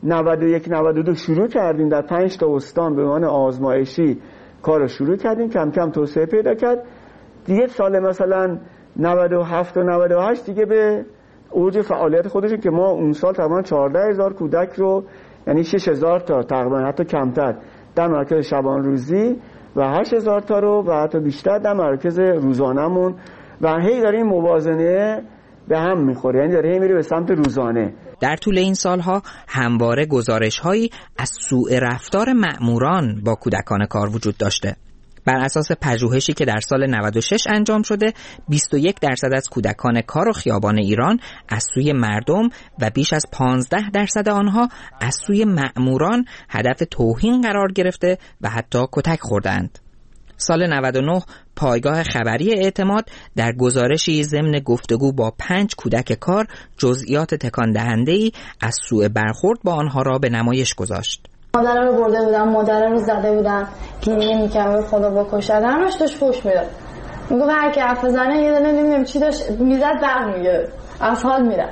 Speaker 18: 91-92 شروع کردیم در 5 تا استان به عنوان آزمایشی کار رو شروع کردیم، کم کم توسعه پیدا کرد. دیگه سال مثلا 97 و 98 دیگه به اوج فعالیت خودشون که ما اون سال تقریبا 14,000 کودک رو یعنی 6,000 تا تقریبا حتی کمتر در مراکز شبان روزی و 8,000 تا رو و حتی بیشتر در مراکز روزانمون و هی داره این موازنه به هم میخوره، یعنی داره هی میره به سمت روزانه.
Speaker 17: در طول این سالها همواره گزارش‌هایی از سوء رفتار مأموران با کودکان کار وجود داشته. بر اساس پژوهشی که در سال 96 انجام شده، 21% از کودکان کار و خیابان ایران از سوی مردم و بیش از 15% آنها از سوی مأموران هدف توهین قرار گرفته و حتی کتک خوردند. سال 99 پایگاه خبری اعتماد در گزارشی ضمن گفتگو با 5 کودک کار جزئیات تکان دهنده‌ای از سوء برخورد با آنها را به نمایش گذاشت.
Speaker 20: مادر رو برده بودن، مادر رو زده بودن، گریه می‌کرد خدا بکشه، همش داشت فحش میداد. میگه هر کی حرف بزنه یه دونه نمیدونم چی داشت میزد برمیگرد. اصحال میره.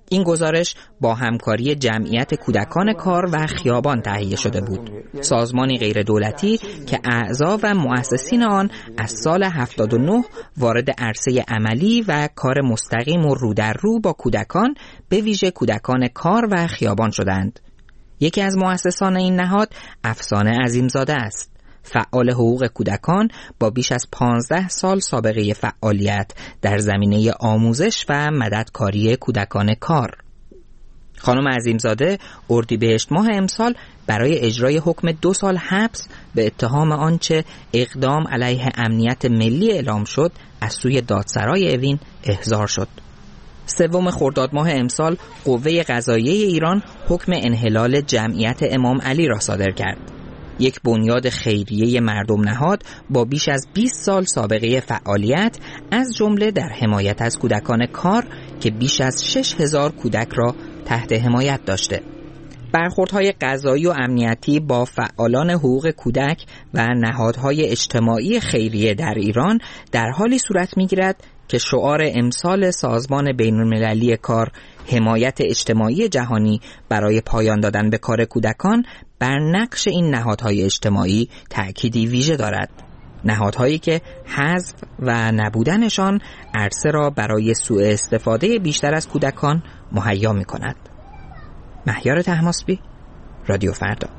Speaker 17: این گزارش با همکاری جمعیت کودکان کار و خیابان تهیه شده بود، سازمانی غیر دولتی که اعضا و مؤسسین آن از سال 79 وارد عرصه عملی و کار مستقیم و رو در رو با کودکان، به ویژه کودکان کار و خیابان شدند. یکی از مؤسسان این نهاد افسانه عظیمزاده است، فعال حقوق کودکان با بیش از 15 سال سابقه فعالیت در زمینه آموزش و مددکاری کودکان کار. خانم عظیمزاده اردیبهشت ماه امسال برای اجرای حکم 2 سال حبس به اتهام آنچه اقدام علیه امنیت ملی اعلام شد از سوی دادسرای اوین احضار شد. 3 خرداد ماه امسال قوه قضاییه ایران حکم انحلال جمعیت امام علی را صادر کرد. یک بنیاد خیریه مردم نهاد با بیش از 20 سال سابقه فعالیت، از جمله در حمایت از کودکان کار که بیش از 6000 کودک را تحت حمایت داشته. برخوردهای قضایی و امنیتی با فعالان حقوق کودک و نهادهای اجتماعی خیریه در ایران در حالی صورت می‌گیرد که شعار امسال سازمان بین‌المللی کار، حمایت اجتماعی جهانی برای پایان دادن به کار کودکان، بر نقش این نهادهای اجتماعی تأکیدی ویژه دارد. نهادهایی که حذف و نبودنشان عرصه را برای سوء استفاده بیشتر از کودکان مهیا می‌کند. مهیار طهماسبی، رادیو فردا.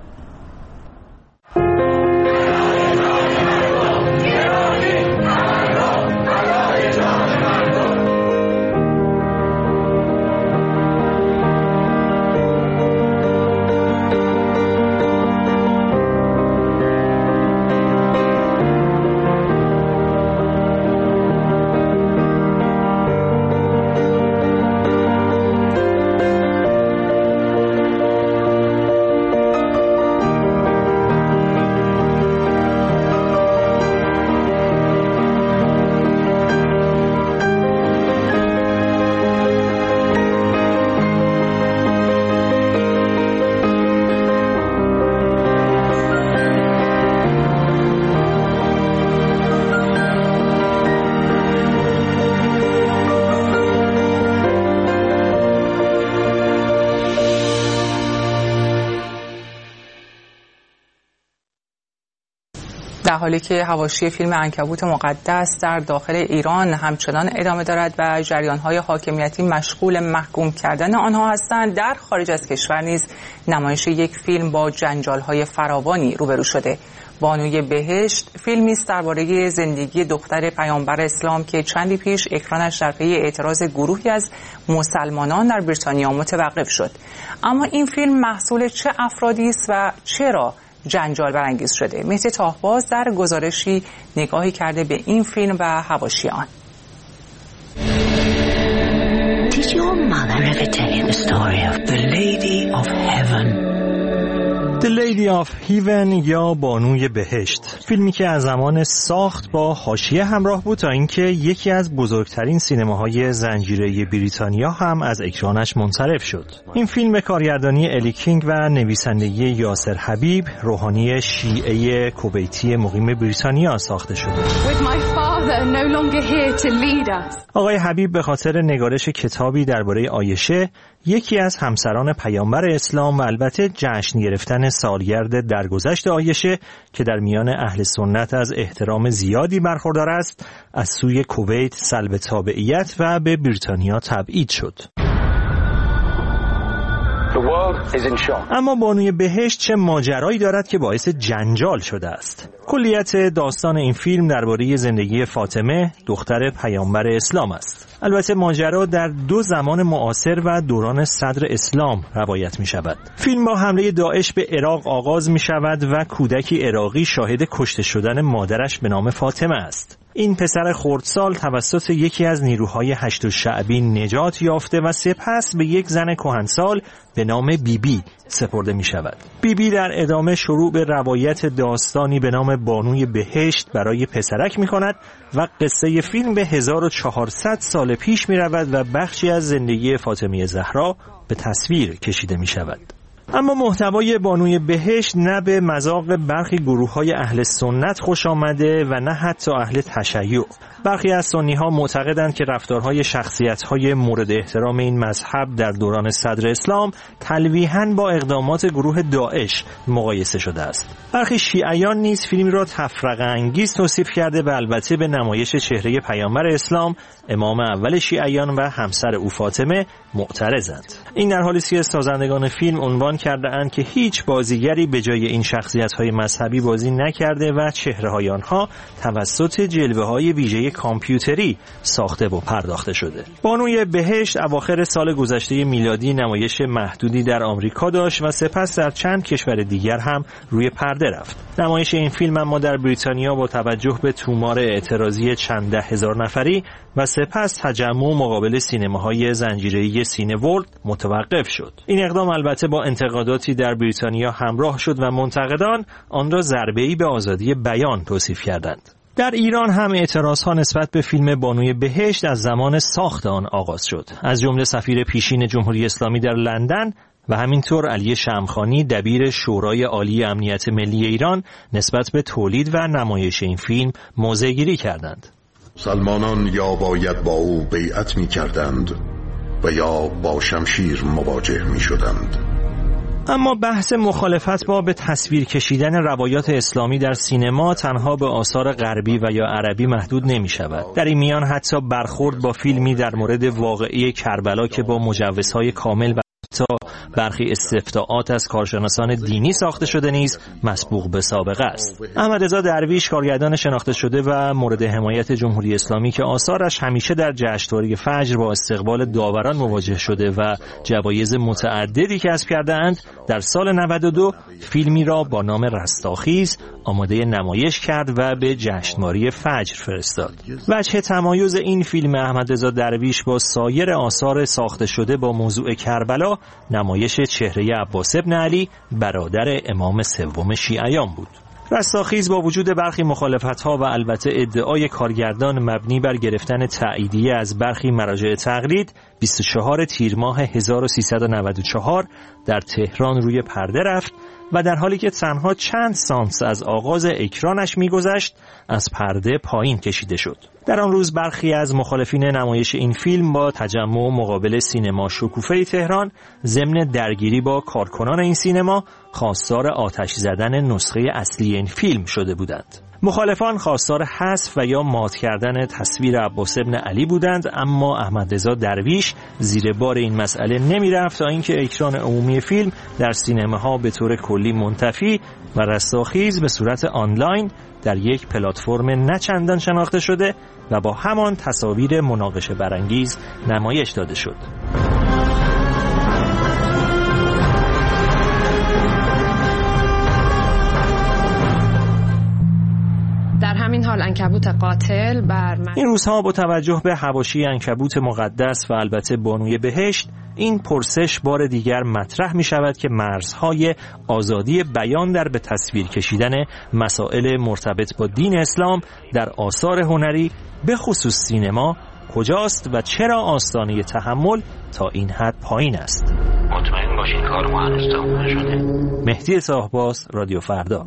Speaker 1: در حالی که حواشی فیلم عنکبوت مقدس در داخل ایران همچنان ادامه دارد و جریان‌های حاکمیتی مشغول محکوم کردن آنها هستند، در خارج از کشور نیز نمایش یک فیلم با جنجال‌های فراوانی روبرو شده. بانوی بهشت فیلمی است درباره زندگی دختر پیامبر اسلام که چندی پیش اکرانش در پی اعتراض گروهی از مسلمانان در بریتانیا متوقف شد. اما این فیلم محصول چه افرادی است و چرا جنجال برانگیز شده؟ مهدی طاهباز در گزارشی نگاهی کرده به این فیلم و حواشی آن.
Speaker 21: Did your mother ever tell you the story of the Lady of Heaven?
Speaker 22: The Lady of Heaven یا بانوی بهشت، فیلمی که از زمان ساخت با حاشیه همراه بود تا اینکه یکی از بزرگترین سینماهای زنجیره بریتانیا هم از اکرانش منصرف شد. این فیلم به کارگردانی الی کینگ و نویسندگی یاسر حبیب، روحانی شیعه کویتی مقیم بریتانیا ساخته شده. آقای حبیب به خاطر نگارش کتابی درباره عایشه، یکی از همسران پیامبر اسلام و البته جشن گرفتن سالگرد درگذشت عایشه که در میان اهل سنت از احترام زیادی برخوردار است، از سوی کویت سلب تابعیت و به بریتانیا تبعید شد. اما بانوی بهشت چه ماجرایی دارد که باعث جنجال شده است؟ کلیت داستان این فیلم درباره زندگی فاطمه، دختر پیامبر اسلام است. البته ماجرا در 2 زمان معاصر و دوران صدر اسلام روایت می شود. فیلم با حمله داعش به عراق آغاز می شود و کودکی عراقی شاهد کشته شدن مادرش به نام فاطمه است. این پسر خردسال توسط یکی از نیروهای هشت شعبی نجات یافته و سپس به یک زن کهنسال به نام بیبی سپرده می شود. بیبی در ادامه شروع به روایت داستانی به نام بانوی بهشت برای پسرک می کند و قصه فیلم به 1400 سال پیش می رود و بخشی از زندگی فاطمه زهرا به تصویر کشیده می شود. اما محتوای بانوی بهشت نه به مذاق برخی گروه‌های اهل سنت خوش آمده و نه حتی اهل تشیع. برخی از سنی‌ها معتقدند که رفتارهای شخصیت‌های مورد احترام این مذهب در دوران صدر اسلام تلویحاً با اقدامات گروه داعش مقایسه شده است. برخی شیعیان نیز فیلمی را تفرقه انگیز توصیف کرده و البته به نمایش چهره پیامبر اسلام، امام اول شیعیان و همسر او فاطمه معترضند. این در حالی است که سازندگان فیلم عنوان کرده‌اند که هیچ بازیگری به جای این شخصیت‌های مذهبی بازی نکرده و چهره‌های آنها توسط جلوه‌های ویژه کامپیوتری ساخته و پرداخته شده. بانوی بهشت اواخر سال گذشته میلادی نمایش محدودی در آمریکا داشت و سپس در چند کشور دیگر هم روی پرده رفت. نمایش این فیلم اما در بریتانیا با توجه به تومار اعتراضی چند ده هزار نفری و سپس تجمع مقابل سینماهای زنجیره‌ای سینه‌ورلد متوقف شد. این اقدام البته با انتقاداتی در بریتانیا همراه شد و منتقدان آن را ضربه‌ای به آزادی بیان توصیف کردند. در ایران هم اعتراضها نسبت به فیلم بانوی بهشت از زمان ساخت آن آغاز شد. از جمله سفیر پیشین جمهوری اسلامی در لندن و همینطور علی شمخانی دبیر شورای عالی امنیت ملی ایران نسبت به تولید و نمایش این فیلم موضع‌گیری کردند.
Speaker 2: مسلمانان یا باید با او بیعت می کردند و یا با شمشیر مواجه می شدند.
Speaker 22: اما بحث مخالفت با به تصویر کشیدن روایات اسلامی در سینما تنها به آثار غربی و یا عربی محدود نمی شود. در این میان حتی برخورد با فیلمی در مورد واقعه کربلا که با مجوزهای کامل و حتی برخی استفتاءات از کارشناسان دینی ساخته شده نیز مسبوق به سابقه است. احمد رضا درویش، کارگردان شناخته شده و مورد حمایت جمهوری اسلامی که آثارش همیشه در جشنواره فجر با استقبال داوران مواجه شده و جوایز متعددی کسب کرده‌اند، در سال 92 فیلمی را با نام رستاخیز آماده نمایش کرد و به جشنواره فجر فرستاد. وجه تمایز این فیلم احمد رضا درویش با سایر آثار ساخته شده با موضوع کربلا نمایش چهره عباس بن علی برادر امام سوم شیعیان بود. رستاخیز با وجود برخی مخالفت‌ها و البته ادعای کارگردان مبنی بر گرفتن تاییدیه از برخی مراجع تقلید 24 تیر ماه 1394 در تهران روی پرده رفت و در حالی که تنها چند سانس از آغاز اکرانش می‌گذشت از پرده پایین کشیده شد. در آن روز برخی از مخالفین نمایش این فیلم با تجمع مقابل سینما شکوفه تهران ضمن درگیری با کارکنان این سینما خواستار آتش زدن نسخه اصلی این فیلم شده بودند. مخالفان خواستار حذف و یا مات کردن تصویر عباس بن علی بودند، اما احمد رضا درویش زیر بار این مسئله نمی رفت تا اینکه اکران عمومی فیلم در سینماها به طور کلی منتفی و رستاخیز به صورت آنلاین در یک پلتفرم نچندان شناخته شده و با همان تصاویر مناقشه برانگیز نمایش داده شد.
Speaker 3: در همین حال عنکبوت قاتل
Speaker 22: این روزها با توجه به حواشی عنکبوت مقدس و البته بانوی بهشت، این پرسش بار دیگر مطرح می شود که مرزهای آزادی بیان در به تصویر کشیدن مسائل مرتبط با دین اسلام در آثار هنری به خصوص سینما کجاست و چرا آستانه تحمل تا این حد پایین است؟
Speaker 21: مطمئن باشین کار ما هنوز تموم نشده.
Speaker 22: مهدی صاحباز، رادیو فردا.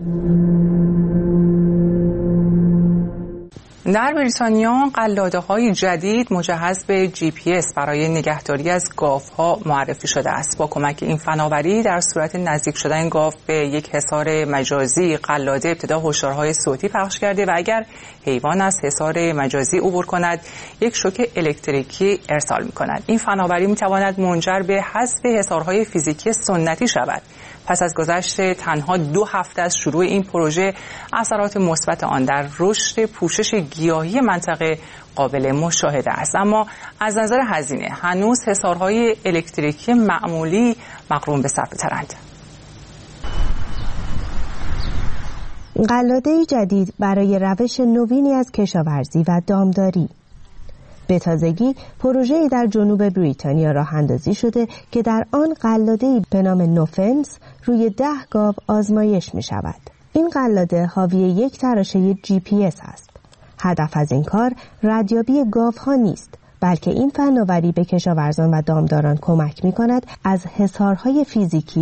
Speaker 1: در بریتانیا قلاده‌های جدید مجهز به GPS برای نگهداری از گاوها معرفی شده است. با کمک این فناوری در صورت نزدیک شدن گاو به یک حصار مجازی، قلاده ابتدا هشدارهای صوتی پخش کرده و اگر حیوان از حصار مجازی عبور کند یک شوک الکتریکی ارسال می‌کند. این فناوری می‌تواند منجر به حذف حصارهای فیزیکی سنتی شود. پس از گذشت تنها 2 هفته از شروع این پروژه، اثرات مثبت آن در رشد پوشش گیاهی منطقه قابل مشاهده است. اما از نظر هزینه هنوز حصارهای الکتریکی معمولی مقرون به صرفه ترند.
Speaker 23: قلاده جدید برای روش نوینی از کشاورزی و دامداری. به تازگی پروژه‌ای در جنوب بریتانیا راه اندازی شده که در آن قلاده‌ای به نام نوفنس روی 10 گاو آزمایش می شود. این قلاده حاوی یک تراشه GPS است. هدف از این کار ردیابی گاوها نیست، بلکه این فناوری به کشاورزان و دامداران کمک می کند از حصارهای فیزیکی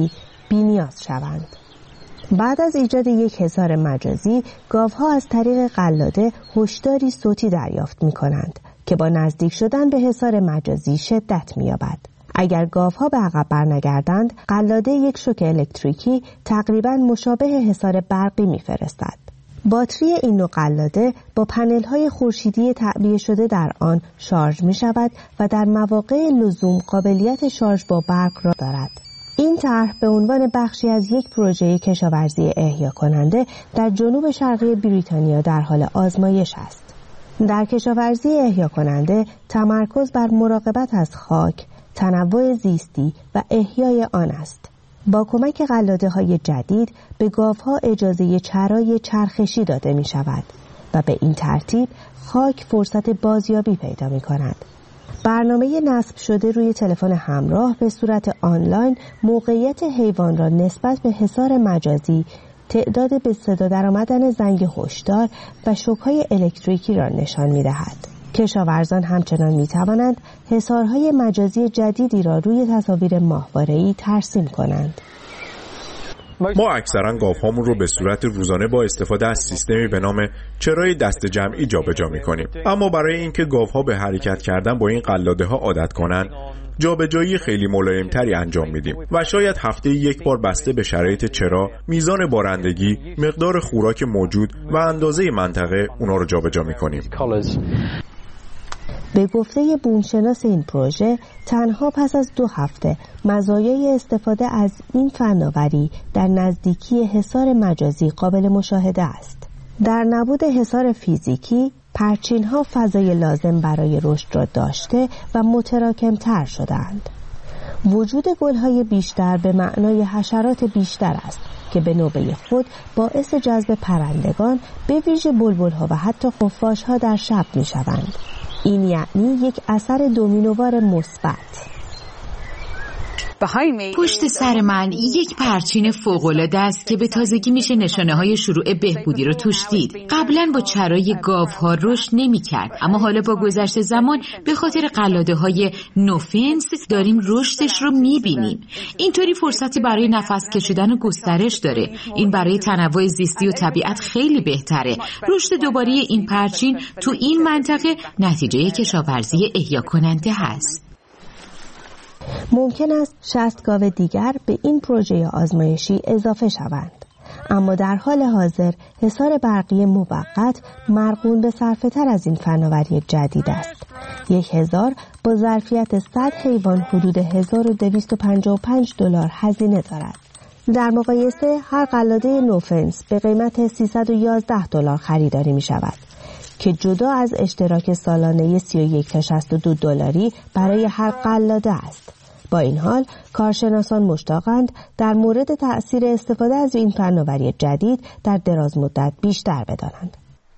Speaker 23: بی‌نیاز شوند. بعد از ایجاد یک حصار مجازی، گاوها از طریق قلاده هشداری صوتی دریافت می‌کنند که با نزدیک شدن به حصار مجازی شدت می‌یابد. اگر گاوها به عقب برنگردند، قلاده یک شوک الکتریکی تقریباً مشابه حصار برقی می‌فرستد. باتری این نوع قلاده با پنل‌های خورشیدی تعبیه شده در آن شارژ می‌شود و در مواقع لزوم قابلیت شارژ با برق را دارد. این طرح به عنوان بخشی از یک پروژه کشاورزی احیا کننده در جنوب شرقی بریتانیا در حال آزمایش است. در کشاورزی احیا کننده تمرکز بر مراقبت از خاک، تنوع زیستی و احیای آن است. با کمک قلاده‌های جدید به گاوها اجازه چرای چرخشی داده می شود و به این ترتیب خاک فرصت بازیابی پیدا می کند. برنامه نصب شده روی تلفن همراه به صورت آنلاین موقعیت حیوان را نسبت به حصار مجازی، تعداد به صدا درآمدن زنگ هشدار و شوک‌های الکتریکی را نشان می‌دهد. کشاورزان همچنان می‌توانند حصارهای مجازی جدیدی را روی تصاویر ماهواره‌ای ترسیم کنند.
Speaker 5: ما اکثرا گاوهامون رو به صورت روزانه با استفاده از سیستمی به نام چرای دست جمعی جابجا می‌کنیم. اما برای اینکه گاوها به حرکت کردن با این قلاده‌ها عادت کنن، جابجایی خیلی ملایم‌تری انجام میدیم و شاید هفته یک بار بسته به شرایط چرا، میزان بارندگی، مقدار خوراک موجود و اندازه منطقه اونا رو جابجا می‌کنیم.
Speaker 23: به گفته بومشناس این پروژه، تنها پس از 2 هفته مزایای استفاده از این فناوری در نزدیکی حصار مجازی قابل مشاهده است. در نبود حصار فیزیکی، پرچین‌ها فضای لازم برای رشد را داشته و متراکم‌تر شدند. وجود گل‌های بیشتر به معنای حشرات بیشتر است که به نوبه خود باعث جذب پرندگان، به ویژه بلبل‌ها و حتی خفاش‌ها در شب می‌شوند. این یعنی یک اثر دومینووار مثبت.
Speaker 7: پشت سر من یک پرچین فوق‌العاده است که به تازگی میشه نشانه‌های شروع بهبودی رو توش دید. قبلا با چرای گاوها رشد نمی‌کرد، اما حالا با گذشت زمان به خاطر قلاده‌های نوفنس داریم رشدش رو می‌بینیم. اینطوری فرصتی برای نفس کشیدن و گسترش داره. این برای تنوع زیستی و طبیعت خیلی بهتره. رشد دوباره این پرچین تو این منطقه نتیجه کشاورزی احیا کننده هست.
Speaker 23: ممکن است 60 گاو دیگر به این پروژه آزمایشی اضافه شوند، اما در حال حاضر حصار برقی موقت مرغون به صرفه تر از این فناوری جدید است. 1000 با ظرفیت 100 حیوان حدود $1255 هزینه دارد. در مقایسه هر قلاده نوفنس به قیمت $311 خریداری می شود که جدا از اشتراک سالانه 31 تا $62 برای هر قلاده است. با این حال کارشناسان مشتاقند در مورد تأثیر استفاده از این فناوری جدید در دراز مدت بیشتر بدانند.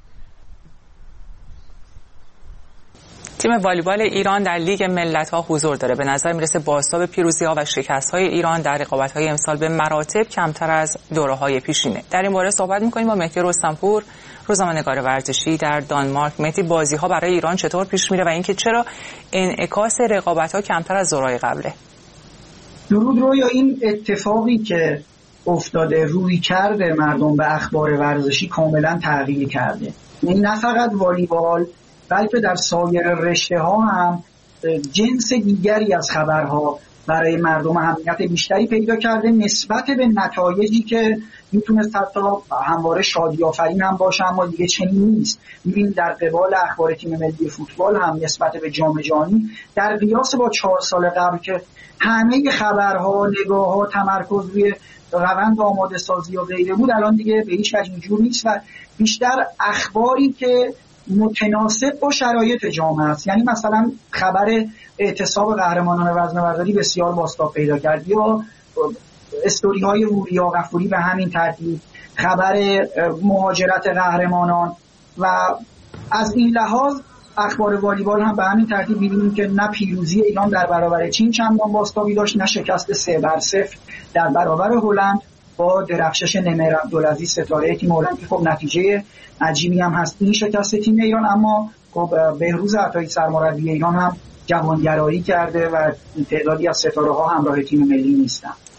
Speaker 1: تیم والیبال ایران در لیگ ملت‌ها حضور داره. به نظر میرسه بازتاب پیروزی‌ها و شکست‌های ایران در رقابت‌های امسال به مراتب کمتر از دوره‌های پیشینه. در این باره صحبت می‌کنیم با مهدی رستمپور، روزنامه‌نگار ورزشی در دانمارک. مهدی، بازی‌ها برای ایران چطور پیش میره و اینکه چرا انعکاس رقابت‌ها کمتر از دوره‌های قبله؟
Speaker 8: درود رویا. این اتفاقی که افتاده روی کرده مردم به اخبار ورزشی کاملا تغییر کرده. یعنی نه فقط والیبال بلکه در سایر رشته‌ها هم جنس دیگری از خبرها برای مردم اهمیت بیشتری پیدا کرده نسبت به نتایجی که میتونست حتی همواره شادی آفرین هم باشه، اما دیگه چنین نیست. می‌بینید در قبال اخبار تیم ملی فوتبال هم نسبت به جام جهانی در قیاس با 4 سال قبل که همه خبرها، نگاه‌ها تمرکز روی روند آماده سازی و غیره بود، الان دیگه به هیچ وجه اینجور نیست و بیشتر اخباری که متناسب با شرایط جامعه است. یعنی مثلا خبر اعتصاب قهرمانان وزنه‌برداری بسیار بازتاب پیدا کرد، یا استوری های وریا غفوری به همین ترتیب، خبر مهاجرت قهرمانان و از این لحاظ اخبار والیبال هم به همین ترتیب می‌بینیم که نه پیروزی ایران در برابر چین چندان بازتابی داشت، نه شکست 3-0 در برابر هلند با درخشش نمر عبدالعزیز ستاره تیم هلند که خب نتیجه عجیبی هم هست این شکست تیم ایران. اما خب بهروز عطایی سرمربی ایران هم جوانگرایی کرده و تعدادی از ستاره ها همراه تیم ملی نیستن.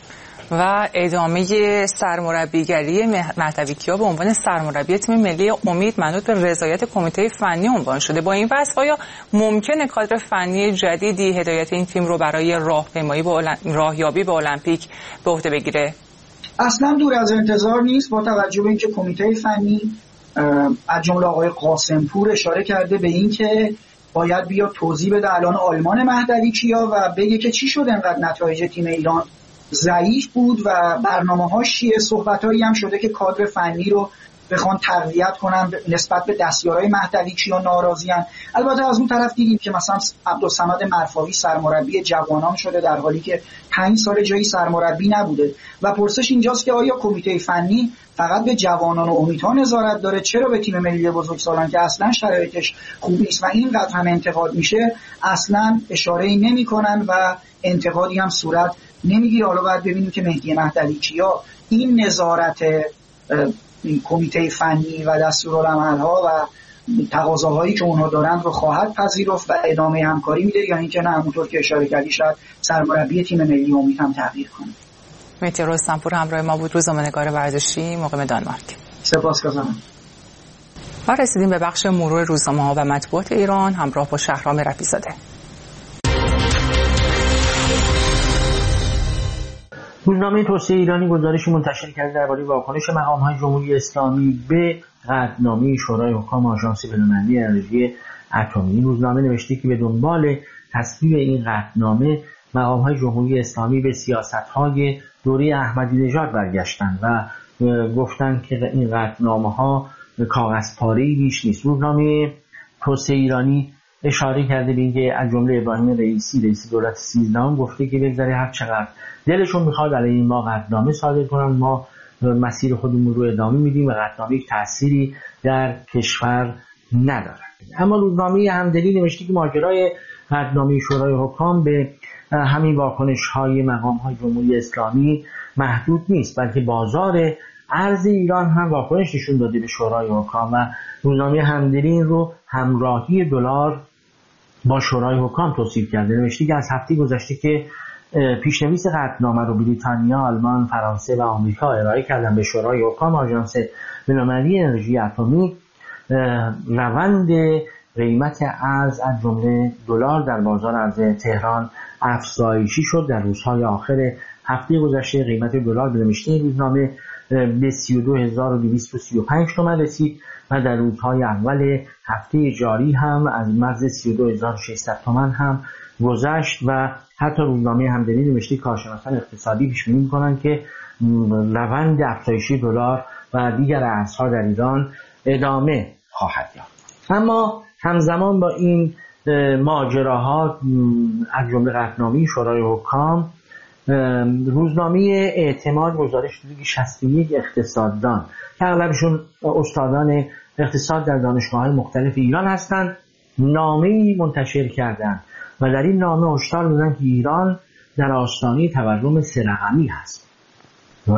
Speaker 1: و ادامه سرمربیگری مهدوی کیا به عنوان سرمربی تیم ملی امید منوط به رضایت کمیته فنی عنوان شده. با این وصف آیا ممکنه کادر فنی جدیدی هدایت این تیم رو برای راهیابی به المپیک به عهده بگیره؟
Speaker 8: اصلا دور از انتظار نیست، با توجه به اینکه کمیته فنی از جمله آقای قاسمپور اشاره کرده به اینکه باید بیا توضیح بده الان آلمان مهدوی کیا و بگه که چی شد انقدر نتایج تیم ایران ضعیف بود و برنامه‌هاش چیه. صحبتایی هم شده که کادر فنی رو بخوان تقویت کنن نسبت به دستیارای مهدوی کیا ناراضی‌اند. البته از اون طرف دیدیم که مثلا عبدالصمد مرفاوی سرمربی جوانان شده در حالی که 5 سال جایی سرمربی نبوده و پرسش اینجاست که آیا کمیته فنی فقط به جوانان و امیدها نظارت داره؟ چرا به تیم ملی بزرگسالان که اصلا شرایطش خوب نیست و اینقدر هم انتقاد میشه اصلا اشاره‌ای نمی‌کنن و انتقادی هم صورت نمیگیره؟ حالا باید ببینیم که مهدی مهدوی کیا این نظارت کمیته فنی و دستورالعمل‌ها و تقاضاهایی که اونها دارند رو خواهد پذیرفت و ادامه همکاری میده یا اینکه نه همونطور که اشاره کردی شاید سرمربی تیم ملی امید هم تغییر کنه.
Speaker 1: مهدی رستمپور همراه ما بود، روزنامه‌نگار ورزشی مقیم دانمارک.
Speaker 8: سپاسگزارم.
Speaker 1: و رسیدیم به بخش مرور روزنامه‌ها و مطبوعات ایران همراه با شهرام رفیع‌زاده.
Speaker 9: روزنامه توسعه ایرانی گزارشی منتشر کرده درباره واکنش مقام‌های جمهوری اسلامی به قطعنامه شورای حکام آژانس بین‌المللی انرژی اتمی. روزنامه نوشته که به دنبال تصویب این قطعنامه مقام‌های جمهوری اسلامی به سیاست‌های دوره احمدی نژاد برگشتند و گفتند که این قطعنامه‌ها کاغذپاره‌ای بیش نیست. روزنامه توسعه ایرانی اشاره کرده به اینکه از جمله ابراهیم رئیسی دولت 13 گفته که بگذره هر چقدر دلشون میخواد علیه ما قطعنامه صادر کنن، ما مسیر خودمون رو ادامه میدیم و قطعنامه یک تأثیری در کشور نداره. اما روزنامه همدلی نوشته که ماجرای قطعنامه شورای حکام به همین واکنش‌های مقام‌های جمهوری اسلامی محدود نیست، بلکه بازار ارز ایران هم واکنش نشون داده به شورای حکام و روزنامه همدلی این رو همراهی دلار با شورای حکام توصیف کرده. نوشته که از هفته گذشته که پیشنویس قطعنامه رو بریتانیا، آلمان، فرانسه و آمریکا ارائه کردن به شورای حکام آژانس بین‌المللی انرژی اتمی، روند قیمت ارز از جمله دلار در بازار ارز تهران افزایشی شد. در روزهای آخر هفته گذشته قیمت دلار به نوشته روزنامه به 32235 تومان رسید و در روزهای اول هفته جاری هم از مرز 32600 تومان هم گذشت و حتی روزنامه همدلی نوشته کارشناسان اقتصادی پیش بینی می‌کنند که روند افزایشی دلار و دیگر ارزها در ایران ادامه خواهد یافت. اما همزمان با این ماجراها از جمله قطعنامه شورای حکام، روزنامه اعتماد گزارش داده که 61 اقتصاددان که اغلبشون استادان اقتصاد در دانشگاه‌های مختلف ایران هستند نامه‌ای منتشر کردند و در این نامه هشدار دادن که ایران در آستانه تورم 3 رقمی هست و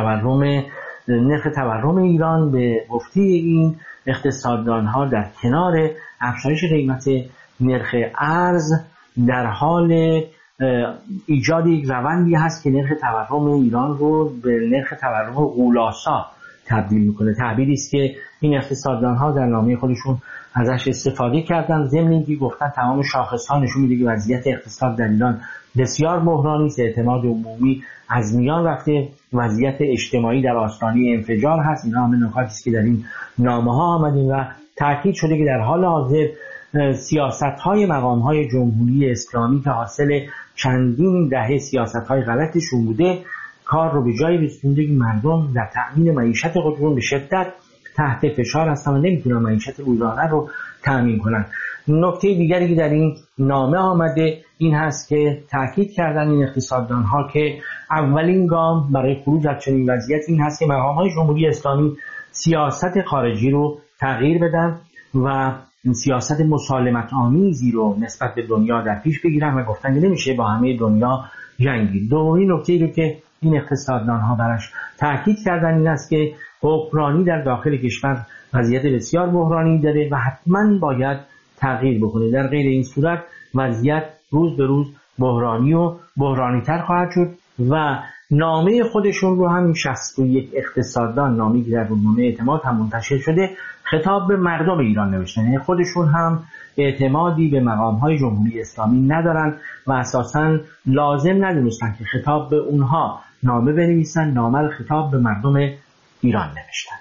Speaker 9: نرخ تورم ایران به گفته این اقتصاددان‌ها در کنار افزایش قیمت نرخ ارز در حال ایجاد یک روندی هست که نرخ تورم ایران رو به نرخ تورم غول‌آسا تبدیل میکنه. تعبیری است که این اقتصاددان‌ها در نامه خودشون ازش استفاده کردن، ضمن اینکه گفتن تمام شاخص‌ها نشون میده که وضعیت اقتصاد در ایران بسیار بحرانی است، اعتماد عمومی از میان رفته، وضعیت اجتماعی در آستانه انفجار هست. اینا همه نکاتی است که در این نامه‌ها آمدیم و تاکید شده که در حال حاضر سیاست‌های مقام‌های جمهوری اسلامی که حاصل چندین دهه سیاست‌های غلطشون بوده کار رو به جایی رسونده که مردم در تأمین معیشت خودشون به شدت تحت فشار هستن و نمیتونن معیشت روزانه رو تأمین کنن. نکته دیگری که در این نامه آمده این هست که تاکید کردن این اقتصاددان‌ها که اولین گام برای خروج از چنین وضعیتی این هست که مقام‌های جمهوری اسلامی سیاست خارجی رو تغییر بدن و سیاست مسالمت آمیزی رو نسبت به دنیا در پیش بگیرن و گفتن که نمیشه با همه دنیا جنگید. دومین نکته رو که این اقتصاددان‌ها براش تاکید کردن این است که اوکراینی در داخل کشور وضعیت بسیار بحرانی داره و حتما باید تغییر بکنه. در غیر این صورت وضعیت روز به روز بحرانی و بحرانی‌تر خواهد شد و نامه خودشون رو هم 61 اقتصاددان نامی که در روزنامه اعتماد هم منتشر شده خطاب به مردم ایران نوشتن. یعنی خودشون هم اعتمادی به مقام‌های جمهوری اسلامی ندارن و اساساً لازم ندونستن که خطاب به اونها نامه بنویسن. نامه رو خطاب به مردم ایران نوشتن.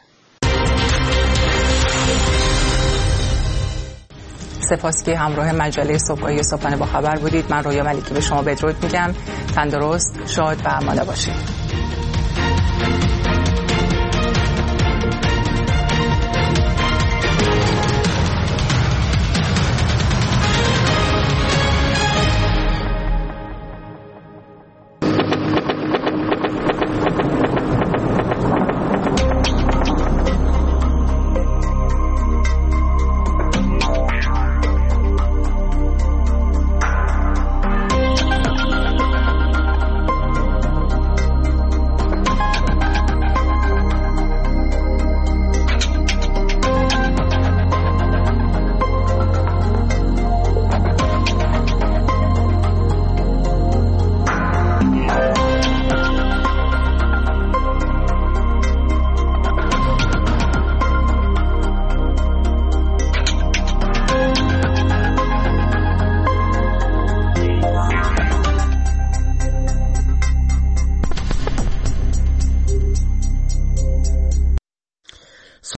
Speaker 1: سپاس که همراه مجله صبحگاهی صبحانه با خبر بودید. من رویا ملیکی به شما بدرود میگم. تندرست، شاد و آماده باشید.